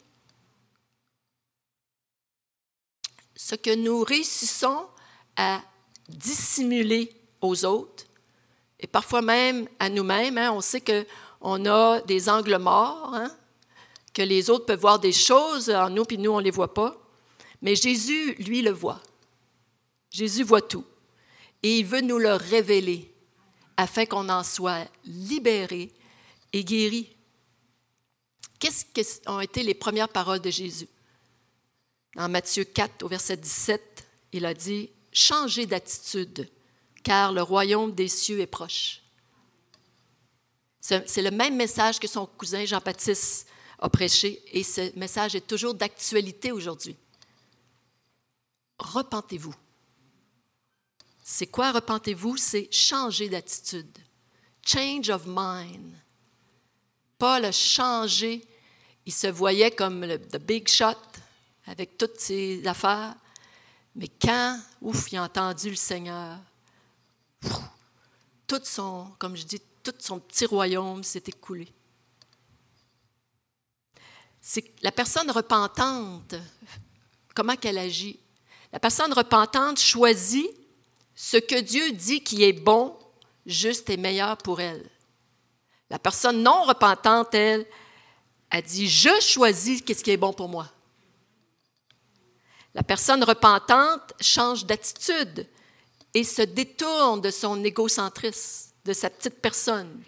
Ce que nous réussissons à dissimuler aux autres, et parfois même à nous-mêmes, on sait qu'on a des angles morts, que les autres peuvent voir des choses en nous, puis nous, on ne les voit pas. Mais Jésus, lui, le voit. Jésus voit tout. Et il veut nous le révéler afin qu'on en soit libéré et guéri. Qu'est-ce qu'ont été les premières paroles de Jésus? Dans Matthieu 4, au verset 17, il a dit « Changez d'attitude, car le royaume des cieux est proche. » C'est le même message que son cousin Jean-Baptiste a prêché, et ce message est toujours d'actualité aujourd'hui. Repentez-vous. C'est quoi repentez-vous? C'est changer d'attitude. Change of mind. Paul a changé. Il se voyait comme the big shot avec toutes ses affaires. Mais quand, il a entendu le Seigneur, tout son petit royaume s'est écoulé. C'est la personne repentante, comment qu'elle agit? La personne repentante choisit ce que Dieu dit qui est bon, juste et meilleur pour elle. La personne non repentante, elle dit « Je choisis ce qui est bon pour moi ». La personne repentante change d'attitude et se détourne de son égocentrisme, de sa petite personne.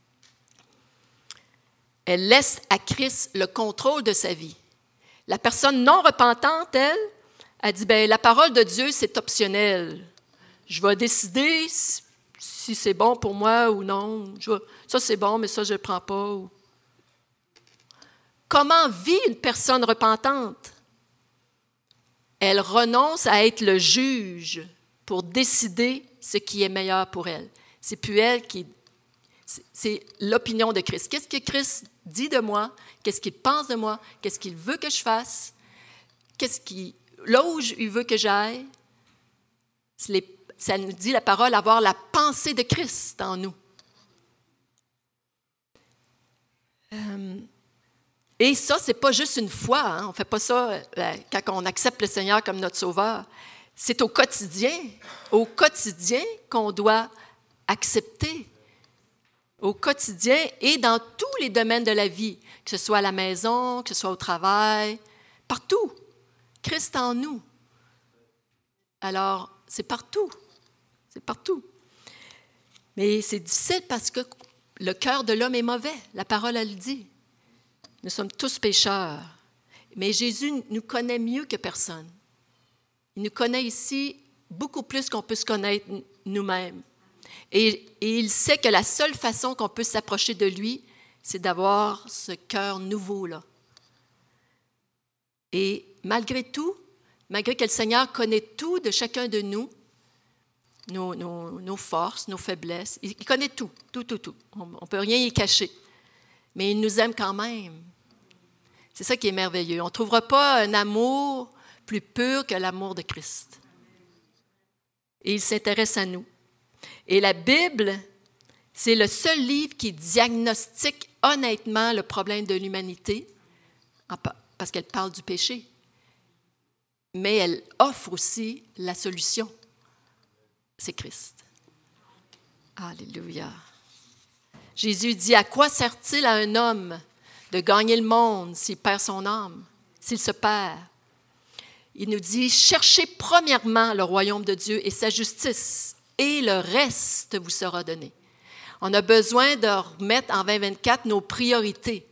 Elle laisse à Christ le contrôle de sa vie. La personne non repentante, elle dit, la parole de Dieu, c'est optionnel. Je vais décider si c'est bon pour moi ou non. Ça, c'est bon, mais ça, je ne le prends pas. Comment vit une personne repentante? elle renonce à être le juge pour décider ce qui est meilleur pour elle. C'est plus elle qui... C'est l'opinion de Christ. Qu'est-ce que Christ dit de moi? Qu'est-ce qu'il pense de moi? Qu'est-ce qu'il veut que je fasse? Là où il veut que j'aille? Ça nous dit la parole, avoir la pensée de Christ en nous. Et ça, ce n'est pas juste une fois. Hein? On ne fait pas ça quand on accepte le Seigneur comme notre Sauveur. C'est au quotidien qu'on doit accepter. Au quotidien et dans tous les domaines de la vie, que ce soit à la maison, que ce soit au travail, partout. Christ en nous. Alors, c'est partout. C'est partout. Mais c'est difficile parce que le cœur de l'homme est mauvais. La parole, elle le dit. Nous sommes tous pécheurs. Mais Jésus nous connaît mieux que personne. Il nous connaît ici beaucoup plus qu'on peut se connaître nous-mêmes. Et il sait que la seule façon qu'on peut s'approcher de lui, c'est d'avoir ce cœur nouveau-là. Et malgré tout, malgré que le Seigneur connaît tout de chacun de nous, nos forces, nos faiblesses, il connaît tout. On ne peut rien y cacher. Mais il nous aime quand même. C'est ça qui est merveilleux. On ne trouvera pas un amour plus pur que l'amour de Christ. Et il s'intéresse à nous. Et la Bible, c'est le seul livre qui diagnostique honnêtement le problème de l'humanité, parce qu'elle parle du péché. Mais elle offre aussi la solution. C'est Christ. Alléluia. Jésus dit, « À quoi sert-il à un homme de gagner le monde s'il perd son âme, s'il se perd? » Il nous dit, « Cherchez premièrement le royaume de Dieu et sa justice, et le reste vous sera donné. » On a besoin de remettre en 2024 nos priorités.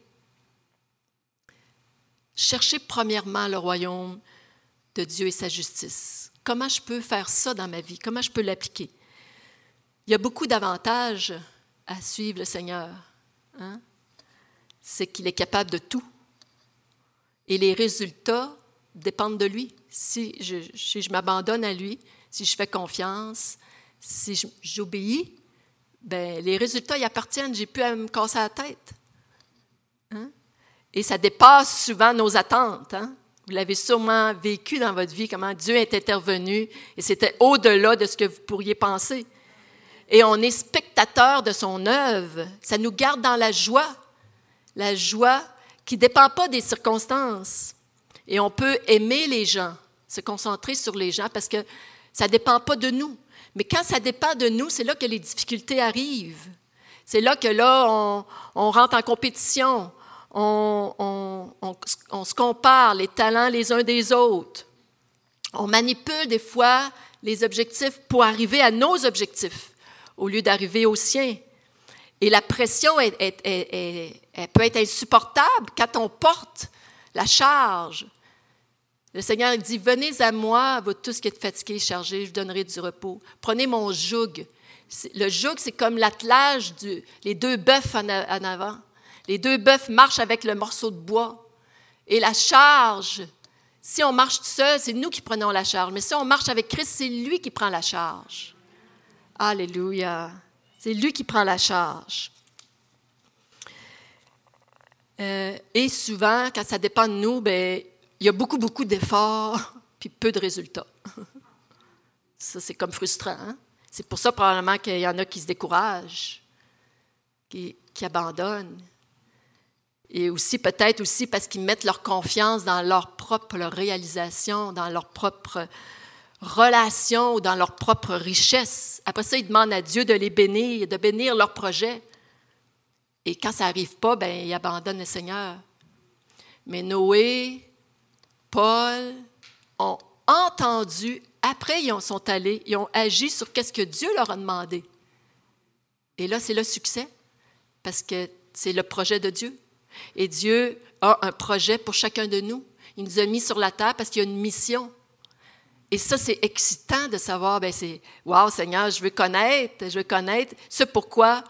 Cherchez premièrement le royaume de Dieu et sa justice. Comment je peux faire ça dans ma vie? Comment je peux l'appliquer? Il y a beaucoup d'avantages à suivre le Seigneur. Hein? C'est qu'il est capable de tout. Et les résultats dépendent de lui. Si je m'abandonne à lui, si je fais confiance, si j'obéis, bien, les résultats y appartiennent. J'ai plus à me casser la tête. Hein? Et ça dépasse souvent nos attentes. Hein? Vous l'avez sûrement vécu dans votre vie, comment Dieu est intervenu, et c'était au-delà de ce que vous pourriez penser. Et on est spectateur de son œuvre. Ça nous garde dans la joie qui ne dépend pas des circonstances. Et on peut aimer les gens, se concentrer sur les gens, parce que ça ne dépend pas de nous. Mais quand ça dépend de nous, c'est là que les difficultés arrivent. C'est là que on rentre en compétition. On se compare les talents les uns des autres. On manipule des fois les objectifs pour arriver à nos objectifs au lieu d'arriver aux siens. Et la pression, elle peut être insupportable quand on porte la charge. Le Seigneur dit, « Venez à moi, vous tous qui êtes fatigués et chargés, je vous donnerai du repos. Prenez mon joug. » Le joug, c'est comme l'attelage, les deux bœufs en avant. Les deux bœufs marchent avec le morceau de bois. Et la charge, si on marche tout seul, c'est nous qui prenons la charge. Mais si on marche avec Christ, c'est lui qui prend la charge. Alléluia. C'est lui qui prend la charge. Et souvent, quand ça dépend de nous, bien, il y a beaucoup d'efforts puis peu de résultats. Ça, c'est comme frustrant. Hein? C'est pour ça probablement qu'il y en a qui se découragent, qui abandonnent. Et aussi, peut-être aussi parce qu'ils mettent leur confiance dans leur propre réalisation, dans leur propre relation ou dans leur propre richesse. Après ça, ils demandent à Dieu de les bénir, de bénir leur projet. Et quand ça n'arrive pas, bien, ils abandonnent le Seigneur. Mais Noé, Paul ont entendu, après ils sont allés, ils ont agi sur ce que Dieu leur a demandé. Et là, c'est le succès, parce que c'est le projet de Dieu. Et Dieu a un projet pour chacun de nous. Il nous a mis sur la terre parce qu'il y a une mission. Et ça, c'est excitant de savoir, bien, c'est « Wow, Seigneur, je veux connaître ce pourquoi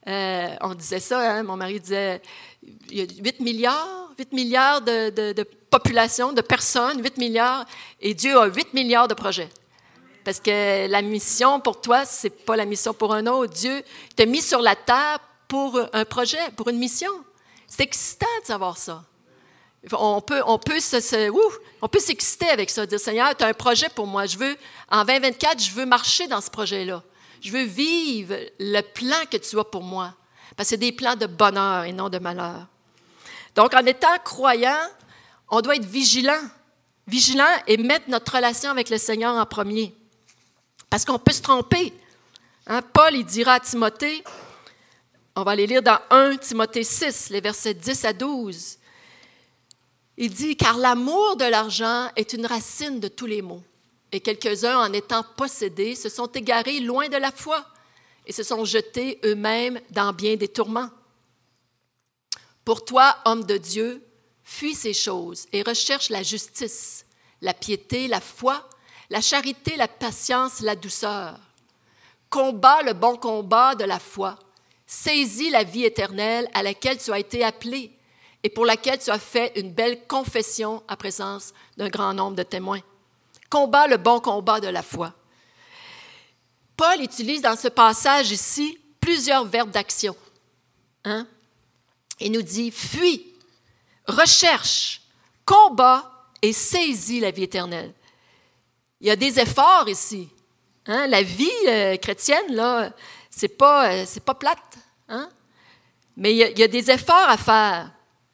On disait ça, hein, mon mari disait, il y a 8 milliards de population, de personnes, 8 milliards, et Dieu a 8 milliards de projets. Parce que la mission pour toi, c'est pas la mission pour un autre. Dieu t'a mis sur la terre pour un projet, pour une mission. C'est excitant de savoir ça. On peut s'exciter avec ça, dire, Seigneur, tu as un projet pour moi. En 2024, je veux marcher dans ce projet-là. Je veux vivre le plan que tu as pour moi. Parce que c'est des plans de bonheur et non de malheur. Donc, en étant croyant, on doit être vigilant. Vigilant et mettre notre relation avec le Seigneur en premier. Parce qu'on peut se tromper. Hein? Paul, il dira à Timothée, on va aller lire dans 1 Timothée 6, les versets 10 à 12. Il dit, « Car l'amour de l'argent est une racine de tous les maux. Et quelques-uns, en étant possédés, se sont égarés loin de la foi et se sont jetés eux-mêmes dans bien des tourments. Pour toi, homme de Dieu, fuis ces choses et recherche la justice, la piété, la foi, la charité, la patience, la douceur. Combat le bon combat de la foi. Saisis la vie éternelle à laquelle tu as été appelé et pour laquelle tu as fait une belle confession en présence d'un grand nombre de témoins. Combat le bon combat de la foi. » Paul utilise dans ce passage ici plusieurs verbes d'action. Hein? Il nous dit « fuis, recherche, combat et saisis la vie éternelle ». Il y a des efforts ici. Hein? La vie chrétienne, là, c'est pas plate. Hein? Mais il y a des efforts à faire.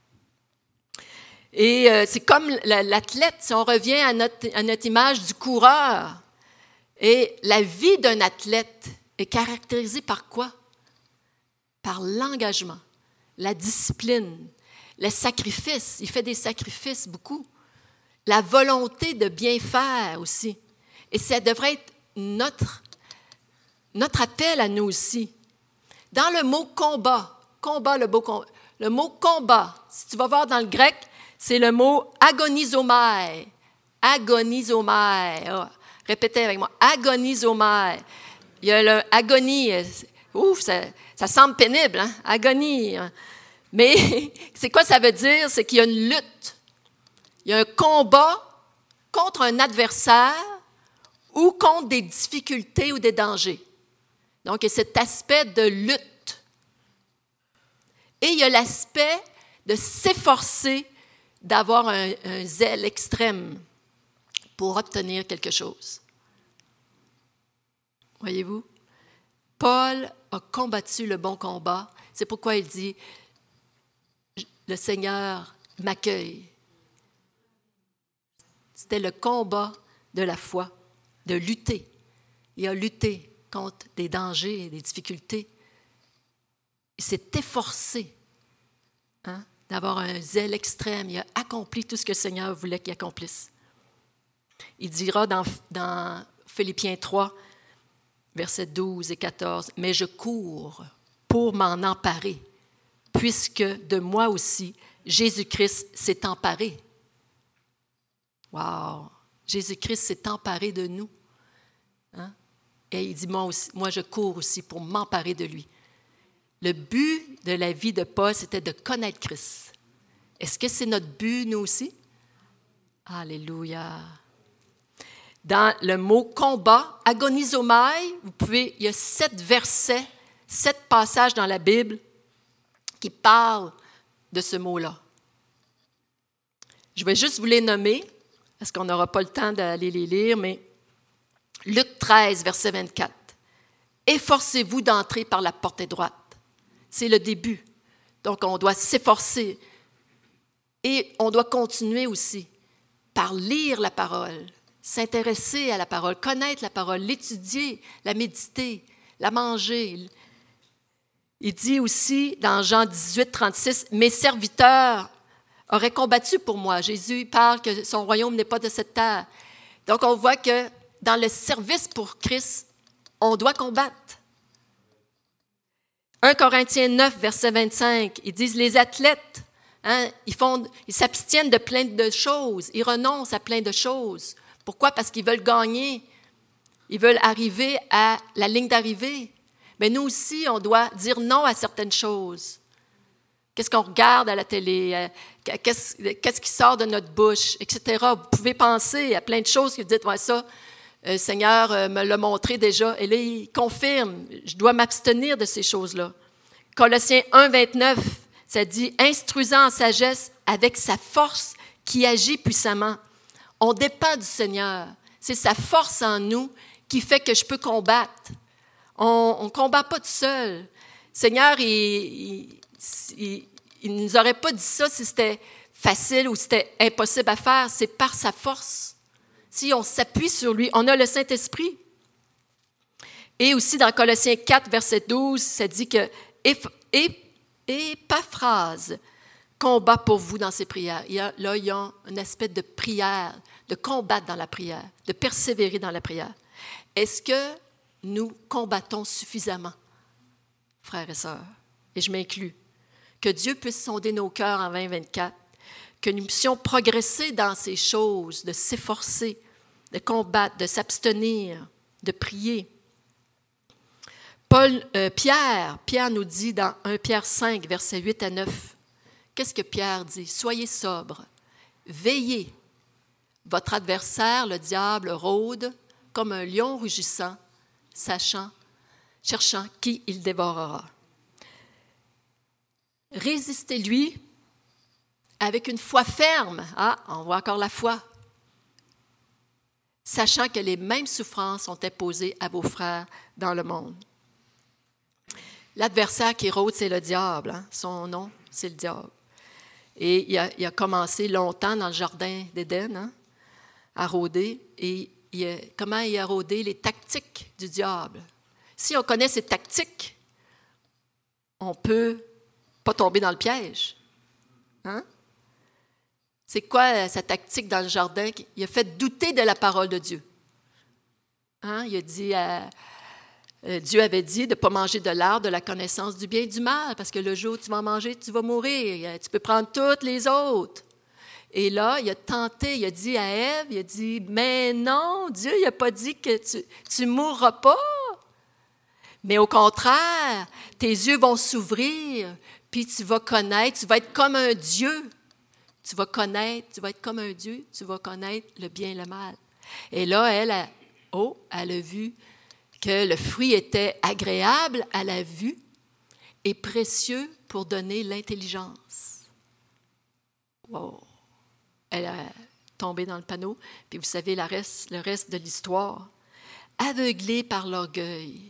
Et c'est comme l'athlète, si on revient à notre image du coureur. Et la vie d'un athlète est caractérisée par quoi? Par l'engagement, la discipline, le sacrifice. Il fait des sacrifices beaucoup. La volonté de bien faire aussi. Et ça devrait être notre appel à nous aussi. Dans le mot combat, le mot combat, si tu vas voir dans le grec, c'est le mot agonizomai. Agonizomai. Oh, répétez avec moi. Agonizomai. Il y a l'agonie. Ouf, ça semble pénible, hein? Agonie. Mais c'est quoi ça veut dire? C'est qu'il y a une lutte. Il y a un combat contre un adversaire ou contre des difficultés ou des dangers. Donc, il y a cet aspect de lutte. Et il y a l'aspect de s'efforcer d'avoir un zèle extrême pour obtenir quelque chose. Voyez-vous? Paul a combattu le bon combat. C'est pourquoi il dit « Le Seigneur m'accueille ». C'était le combat de la foi, de lutter. Il a lutté contre des dangers et des difficultés. Il s'est efforcé d'avoir un zèle extrême. Il a accompli tout ce que le Seigneur voulait qu'il accomplisse. Il dira dans Philippiens 3, versets 12 et 14, « Mais je cours pour m'en emparer, puisque de moi aussi, Jésus-Christ s'est emparé. » Wow! Jésus-Christ s'est emparé de nous. Hein? Et il dit, moi je cours aussi pour m'emparer de lui. Le but de la vie de Paul, c'était de connaître Christ. Est-ce que c'est notre but, nous aussi? Alléluia! Dans le mot combat, agonizomai, il y a 7 versets, 7 passages dans la Bible qui parlent de ce mot-là. Je vais juste vous les nommer, parce qu'on n'aura pas le temps d'aller les lire, mais Luc 13, verset 24. « Efforcez-vous d'entrer par la porte étroite. » C'est le début. Donc, on doit s'efforcer. Et on doit continuer aussi par lire la parole, s'intéresser à la parole, connaître la parole, l'étudier, la méditer, la manger. Il dit aussi dans Jean 18, 36, « Mes serviteurs auraient combattu pour moi. » Jésus parle que son royaume n'est pas de cette terre. Donc, on voit que dans le service pour Christ, on doit combattre. 1 Corinthiens 9, verset 25, ils disent « Les athlètes, ils s'abstiennent de plein de choses, ils renoncent à plein de choses. » Pourquoi? Parce qu'ils veulent gagner. Ils veulent arriver à la ligne d'arrivée. Mais nous aussi, on doit dire non à certaines choses. Qu'est-ce qu'on regarde à la télé? Qu'est-ce qui sort de notre bouche, etc. Vous pouvez penser à plein de choses que vous dites, ouais, ça, le Seigneur me l'a montré déjà. Et là, il confirme, je dois m'abstenir de ces choses-là. Colossiens 1, 29, ça dit « Instruisant en sagesse avec sa force qui agit puissamment. » On dépend du Seigneur. C'est sa force en nous qui fait que je peux combattre. On ne combat pas tout seul. Le Seigneur, il ne nous aurait pas dit ça si c'était facile ou si c'était impossible à faire. C'est par sa force. Si on s'appuie sur lui, on a le Saint-Esprit. Et aussi dans Colossiens 4, verset 12, ça dit que Épaphrase combat pour vous dans ses prières. Il y a un aspect de prière, de combattre dans la prière, de persévérer dans la prière. Est-ce que nous combattons suffisamment, frères et sœurs? Et je m'inclus. Que Dieu puisse sonder nos cœurs en 2024, que nous puissions progresser dans ces choses, de s'efforcer, de combattre, de s'abstenir, de prier. Pierre nous dit dans 1 Pierre 5, versets 8 à 9, qu'est-ce que Pierre dit? Soyez sobres, veillez. Votre adversaire, le diable, rôde comme un lion rugissant, cherchant qui il dévorera. Résistez-lui avec une foi ferme. Ah, on voit encore la foi. Sachant que les mêmes souffrances sont imposées à vos frères dans le monde. L'adversaire qui rôde, c'est le diable. Hein? Son nom, c'est le diable. Et il a commencé longtemps dans le jardin d'Éden, hein, à rôder. Et comment il a rôdé? Les tactiques du diable. Si on connaît ces tactiques, on ne peut pas tomber dans le piège. Hein? C'est quoi sa tactique dans le jardin? Il a fait douter de la parole de Dieu. Hein? Il a dit Dieu avait dit de ne pas manger de l'arbre de la connaissance du bien et du mal, parce que le jour où tu vas en manger, tu vas mourir. Tu peux prendre toutes les autres. Et là, il a tenté, il a dit à Ève, il a dit, mais non, Dieu, il n'a pas dit que tu ne mourras pas. Mais au contraire, tes yeux vont s'ouvrir, puis tu vas connaître, tu vas être comme un Dieu. Tu vas être comme un Dieu, tu vas connaître le bien et le mal. Et là, elle a vu que le fruit était agréable à la vue et précieux pour donner l'intelligence. Wow! Elle a tombé dans le panneau, puis vous savez le reste de l'histoire. Aveuglée par l'orgueil.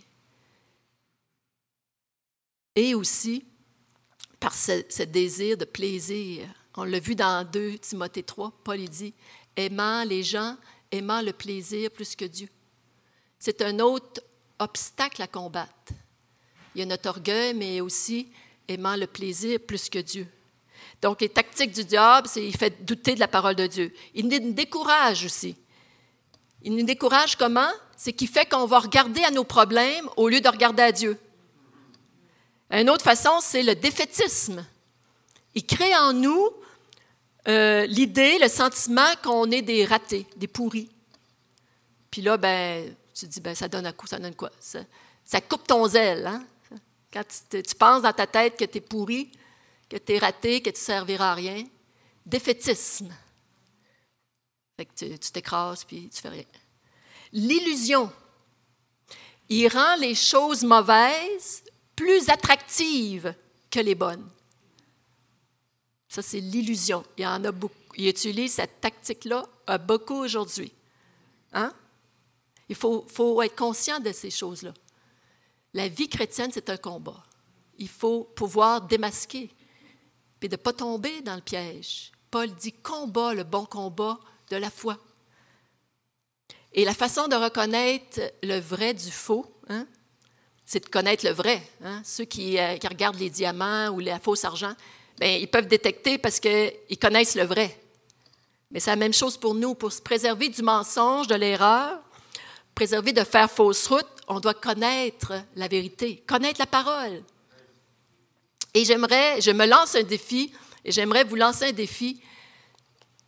Et aussi par ce désir de plaisir. On l'a vu dans 2 Timothée 3, Paul dit « Aimant les gens, aimant le plaisir plus que Dieu ». C'est un autre obstacle à combattre. Il y a notre orgueil, mais aussi aimant le plaisir plus que Dieu. Donc, les tactiques du diable, c'est qu'il fait douter de la parole de Dieu. Il nous décourage aussi. Il nous décourage comment? C'est qu'il fait qu'on va regarder à nos problèmes au lieu de regarder à Dieu. Une autre façon, c'est le défaitisme. Il crée en nous l'idée, le sentiment qu'on est des ratés, des pourris. Puis là, tu te dis, ça donne un coup, ça donne quoi? Ça coupe ton zèle. Hein? Quand tu penses dans ta tête que tu es pourri, que tu es raté, que tu ne serviras à rien. Défaitisme. Fait que tu t'écrases puis tu fais rien. L'illusion. Il rend les choses mauvaises plus attractives que les bonnes. Ça, c'est l'illusion. Il y en a beaucoup. Il utilise cette tactique-là beaucoup aujourd'hui. Hein? Il faut être conscient de ces choses-là. La vie chrétienne, c'est un combat. Il faut pouvoir démasquer et de ne pas tomber dans le piège. Paul dit « combat le bon combat de la foi ». Et la façon de reconnaître le vrai du faux, hein, c'est de connaître le vrai. Hein. Ceux qui regardent les diamants ou la fausse argent, ils peuvent détecter parce qu'ils connaissent le vrai. Mais c'est la même chose pour nous. Pour se préserver du mensonge, de l'erreur, préserver de faire fausse route, on doit connaître la vérité, connaître la parole. Et je me lance un défi, et j'aimerais vous lancer un défi.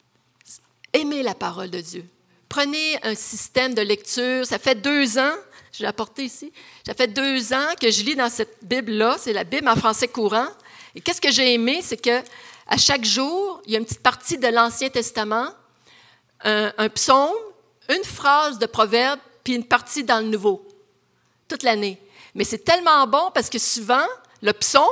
Aimez la parole de Dieu. Prenez un système de lecture. Ça fait 2 ans Je l'ai apporté ici. Ça fait 2 ans que je lis dans cette Bible-là. C'est la Bible en français courant. Et qu'est-ce que j'ai aimé, c'est qu'à chaque jour, il y a une petite partie de l'Ancien Testament, un psaume, une phrase de proverbe, puis une partie dans le Nouveau, toute l'année. Mais c'est tellement bon parce que souvent, le psaume,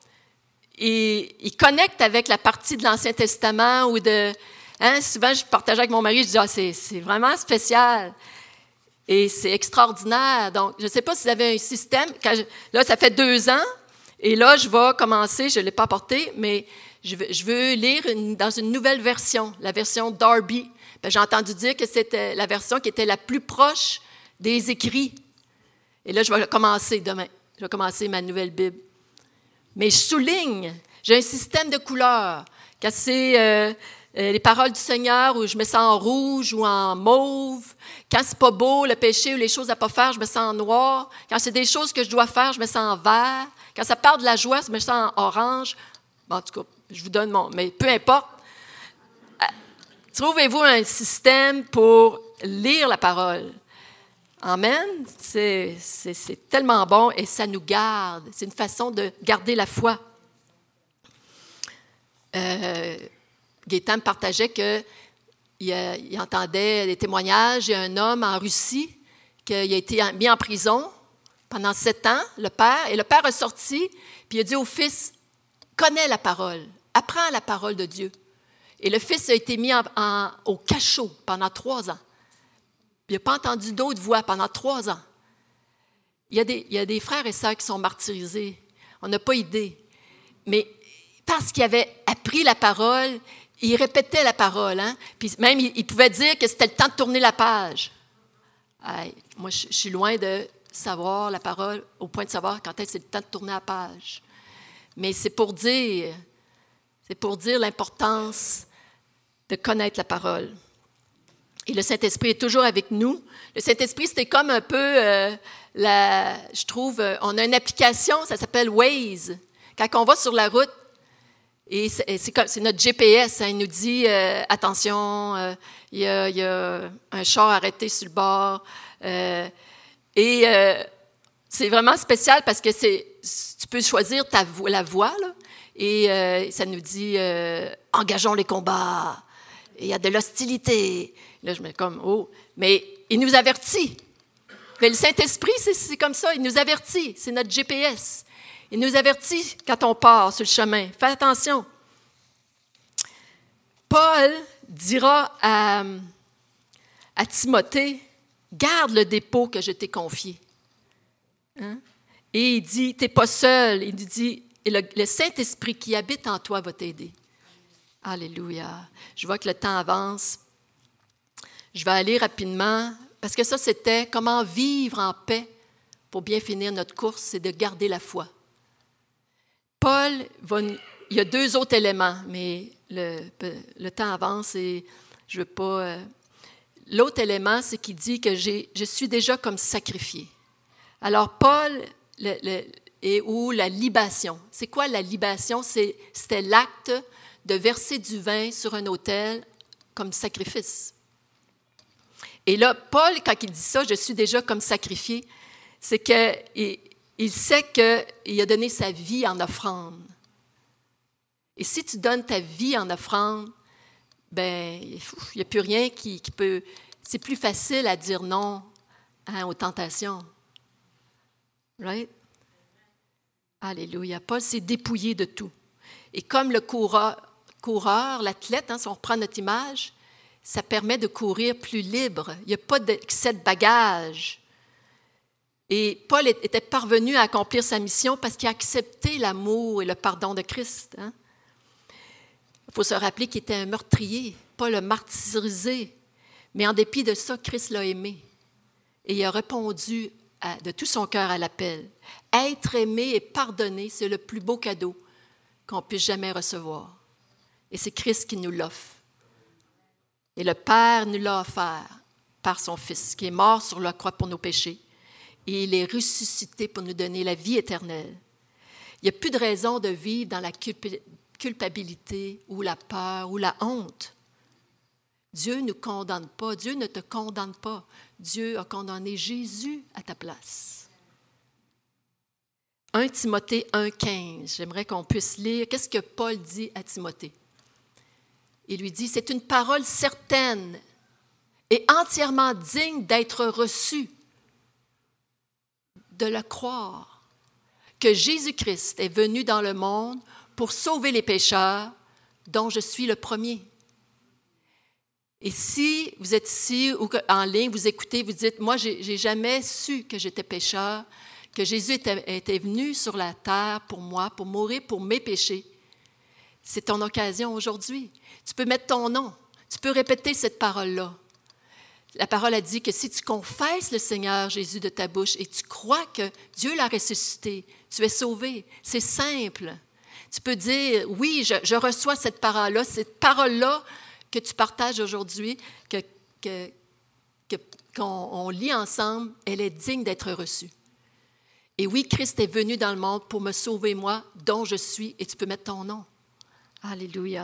il connecte avec la partie de l'Ancien Testament ou de... souvent, je partageais avec mon mari, je dis, c'est vraiment spécial. Et c'est extraordinaire. Donc, je ne sais pas si vous avez un système. Là, ça fait 2 ans. Et là, je vais commencer, je ne l'ai pas apporté, mais je veux lire dans une nouvelle version, la version Darby. J'ai entendu dire que c'était la version qui était la plus proche des écrits. Et là, je vais commencer demain. Je vais commencer ma nouvelle Bible. Mais je souligne, j'ai un système de couleurs. Quand c'est les paroles du Seigneur, où je mets ça en rouge ou en mauve. Quand c'est pas beau, le péché ou les choses à pas faire, je mets ça en noir. Quand c'est des choses que je dois faire, je mets ça en vert. Quand ça parle de la joie, je mets ça en orange. Bon, en tout cas, je vous donne mais peu importe. Trouvez-vous un système pour lire la parole. Amen. C'est tellement bon et ça nous garde. C'est une façon de garder la foi. Gaétan me partageait qu'il entendait des témoignages. Il y a un homme en Russie qui a été mis en prison pendant 7 ans, le père. Et le père est sorti, puis il a dit au fils, connais la parole, apprends la parole de Dieu. Et le fils a été mis au cachot pendant 3 ans. Il n'a pas entendu d'autres voix pendant 3 ans. Il y a des frères et sœurs qui sont martyrisés. On n'a pas idée. Mais parce qu'il avait appris la parole, il répétait la parole. Puis même, il pouvait dire que c'était le temps de tourner la page. Moi, je suis loin de savoir la parole au point de savoir quand est-ce que c'est le temps de tourner la page. Mais c'est pour dire l'importance de connaître la parole. Et le Saint-Esprit est toujours avec nous. Le Saint-Esprit, c'était comme un peu, je trouve, on a une application, ça s'appelle Waze. Quand on va sur la route, et c'est notre GPS, il nous dit, attention, il y a un char arrêté sur le bord. C'est vraiment spécial parce que tu peux choisir la voie, là, et ça nous dit, engageons les combats. Il y a de l'hostilité. Là, je me dis comme, mais il nous avertit. Mais le Saint-Esprit, c'est comme ça, il nous avertit. C'est notre GPS. Il nous avertit quand on part sur le chemin. Fais attention. Paul dira à Timothée, garde le dépôt que je t'ai confié. Et il dit, tu n'es pas seul. Il dit, et le Saint-Esprit qui habite en toi va t'aider. Alléluia. Je vois que le temps avance. Je vais aller rapidement, parce que ça, c'était comment vivre en paix pour bien finir notre course, c'est de garder la foi. Paul, il y a 2 autres éléments, mais le temps avance et je ne veux pas... L'autre élément, c'est qu'il dit que je suis déjà comme sacrifié. Alors, Paul, ou la libation. C'est quoi la libation? C'était l'acte de verser du vin sur un autel comme sacrifice. Et là, Paul, quand il dit ça, je suis déjà comme sacrifié, c'est qu'il sait qu'il a donné sa vie en offrande. Et si tu donnes ta vie en offrande, il n'y a plus rien qui peut... C'est plus facile à dire non aux tentations. Right? Alléluia. Paul s'est dépouillé de tout. Et comme le coureur, l'athlète, si on reprend notre image, ça permet de courir plus libre. Il n'y a pas d'excès de bagages. Et Paul était parvenu à accomplir sa mission parce qu'il a accepté l'amour et le pardon de Christ. Il faut se rappeler qu'il était un meurtrier, pas le martyrisé. Mais en dépit de ça, Christ l'a aimé. Et il a répondu de tout son cœur à l'appel. Être aimé et pardonné, c'est le plus beau cadeau qu'on puisse jamais recevoir. Et c'est Christ qui nous l'offre. Et le Père nous l'a offert par son Fils, qui est mort sur la croix pour nos péchés. Et il est ressuscité pour nous donner la vie éternelle. Il n'y a plus de raison de vivre dans la culpabilité ou la peur ou la honte. Dieu ne nous condamne pas. Dieu ne te condamne pas. Dieu a condamné Jésus à ta place. 1 Timothée 1,15. J'aimerais qu'on puisse lire. Qu'est-ce que Paul dit à Timothée? Il lui dit, c'est une parole certaine et entièrement digne d'être reçue, de le croire, que Jésus-Christ est venu dans le monde pour sauver les pécheurs, dont je suis le premier. Et si vous êtes ici ou en ligne, vous écoutez, vous dites, moi, j'ai jamais su que j'étais pécheur, que Jésus était venu sur la terre pour moi, pour mourir pour mes péchés. C'est ton occasion aujourd'hui. Tu peux mettre ton nom. Tu peux répéter cette parole-là. La parole a dit que si tu confesses le Seigneur Jésus de ta bouche et tu crois que Dieu l'a ressuscité, tu es sauvé. C'est simple. Tu peux dire, oui, je reçois cette parole-là que tu partages aujourd'hui, qu'on lit ensemble, elle est digne d'être reçue. Et oui, Christ est venu dans le monde pour me sauver, moi, dont je suis, et tu peux mettre ton nom. Alléluia.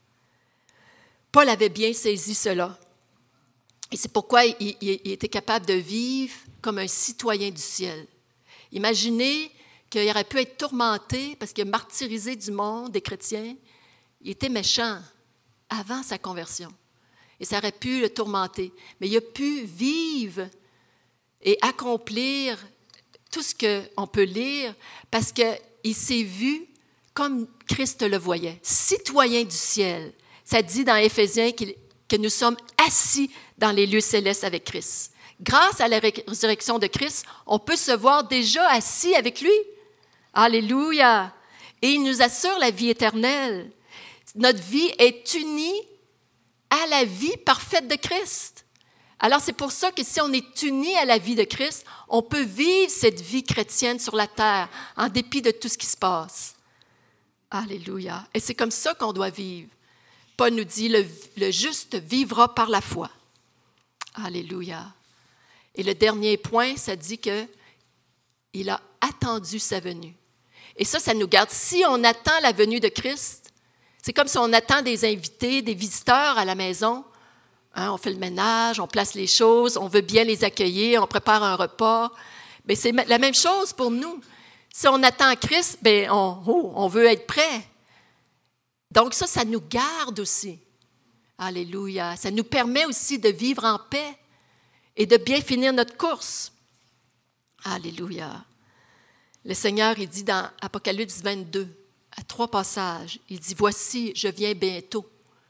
Paul avait bien saisi cela. Et c'est pourquoi il était capable de vivre comme un citoyen du ciel. Imaginez qu'il aurait pu être tourmenté parce qu'il a martyrisé du monde, des chrétiens. Il était méchant avant sa conversion. Et ça aurait pu le tourmenter. Mais il a pu vivre et accomplir tout ce qu'on peut lire parce qu'il s'est vu comme Christ le voyait, citoyen du ciel. Ça dit dans Éphésiens que nous sommes assis dans les lieux célestes avec Christ. Grâce à la résurrection de Christ, on peut se voir déjà assis avec lui. Alléluia! Et il nous assure la vie éternelle. Notre vie est unie à la vie parfaite de Christ. Alors, c'est pour ça que si on est unis à la vie de Christ, on peut vivre cette vie chrétienne sur la terre, en dépit de tout ce qui se passe. Alléluia! Et c'est comme ça qu'on doit vivre. Paul nous dit, le juste vivra par la foi. Alléluia! Et le dernier point, ça dit qu'il a attendu sa venue. Et ça nous garde. Si on attend la venue de Christ, c'est comme si on attend des invités, des visiteurs à la maison. Hein, on fait le ménage, on place les choses, on veut bien les accueillir, on prépare un repas. Mais c'est la même chose pour nous. Si on attend Christ, bien, on veut être prêt. Donc ça nous garde aussi. Alléluia. Ça nous permet aussi de vivre en paix et de bien finir notre course. Alléluia. Le Seigneur, il dit dans Apocalypse 22, à 3 passages, il dit, « Voici, je viens bientôt. »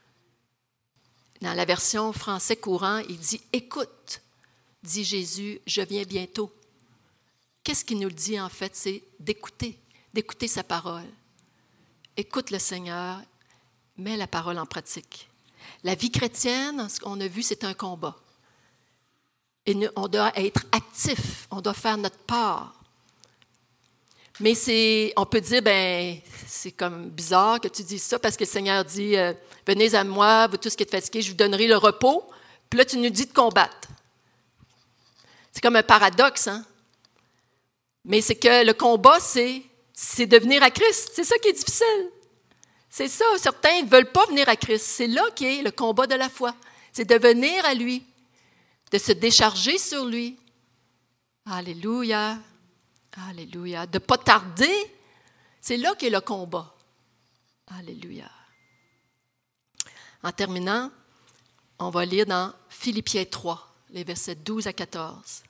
Dans la version français courant, il dit, « Écoute, dit Jésus, je viens bientôt. » Qu'est-ce qu'il nous dit en fait? C'est d'écouter sa parole. Écoute le Seigneur, mets la parole en pratique. La vie chrétienne, ce qu'on a vu, c'est un combat. Et on doit être actif, on doit faire notre part. Mais on peut dire, c'est comme bizarre que tu dises ça parce que le Seigneur dit, venez à moi, vous tous qui êtes fatigués, je vous donnerai le repos. Puis là, tu nous dis de combattre. C'est comme un paradoxe, hein? Mais c'est que le combat, c'est de venir à Christ. C'est ça qui est difficile. C'est ça. Certains ne veulent pas venir à Christ. C'est là qu'est le combat de la foi. C'est de venir à lui, de se décharger sur lui. Alléluia. Alléluia. De ne pas tarder, c'est là qu'est le combat. Alléluia. En terminant, on va lire dans Philippiens 3, les versets 12 à 14.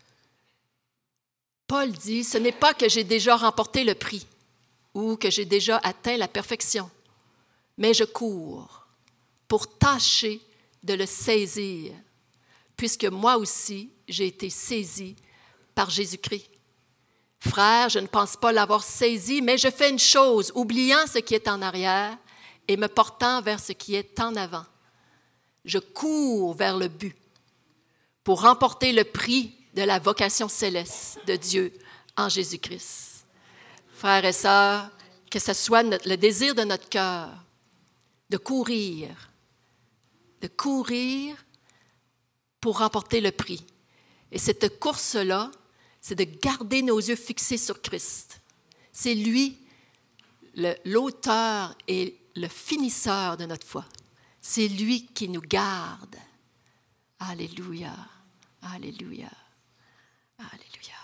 Paul dit, « Ce n'est pas que j'ai déjà remporté le prix ou que j'ai déjà atteint la perfection, mais je cours pour tâcher de le saisir, puisque moi aussi j'ai été saisi par Jésus-Christ. Frère, je ne pense pas l'avoir saisi, mais je fais une chose, oubliant ce qui est en arrière et me portant vers ce qui est en avant. Je cours vers le but pour remporter le prix de la vocation céleste de Dieu en Jésus-Christ. » Frères et sœurs, que ce soit le désir de notre cœur de courir pour remporter le prix. Et cette course-là, c'est de garder nos yeux fixés sur Christ. C'est lui, l'auteur et le finisseur de notre foi. C'est lui qui nous garde. Alléluia. Alléluia. Alléluia.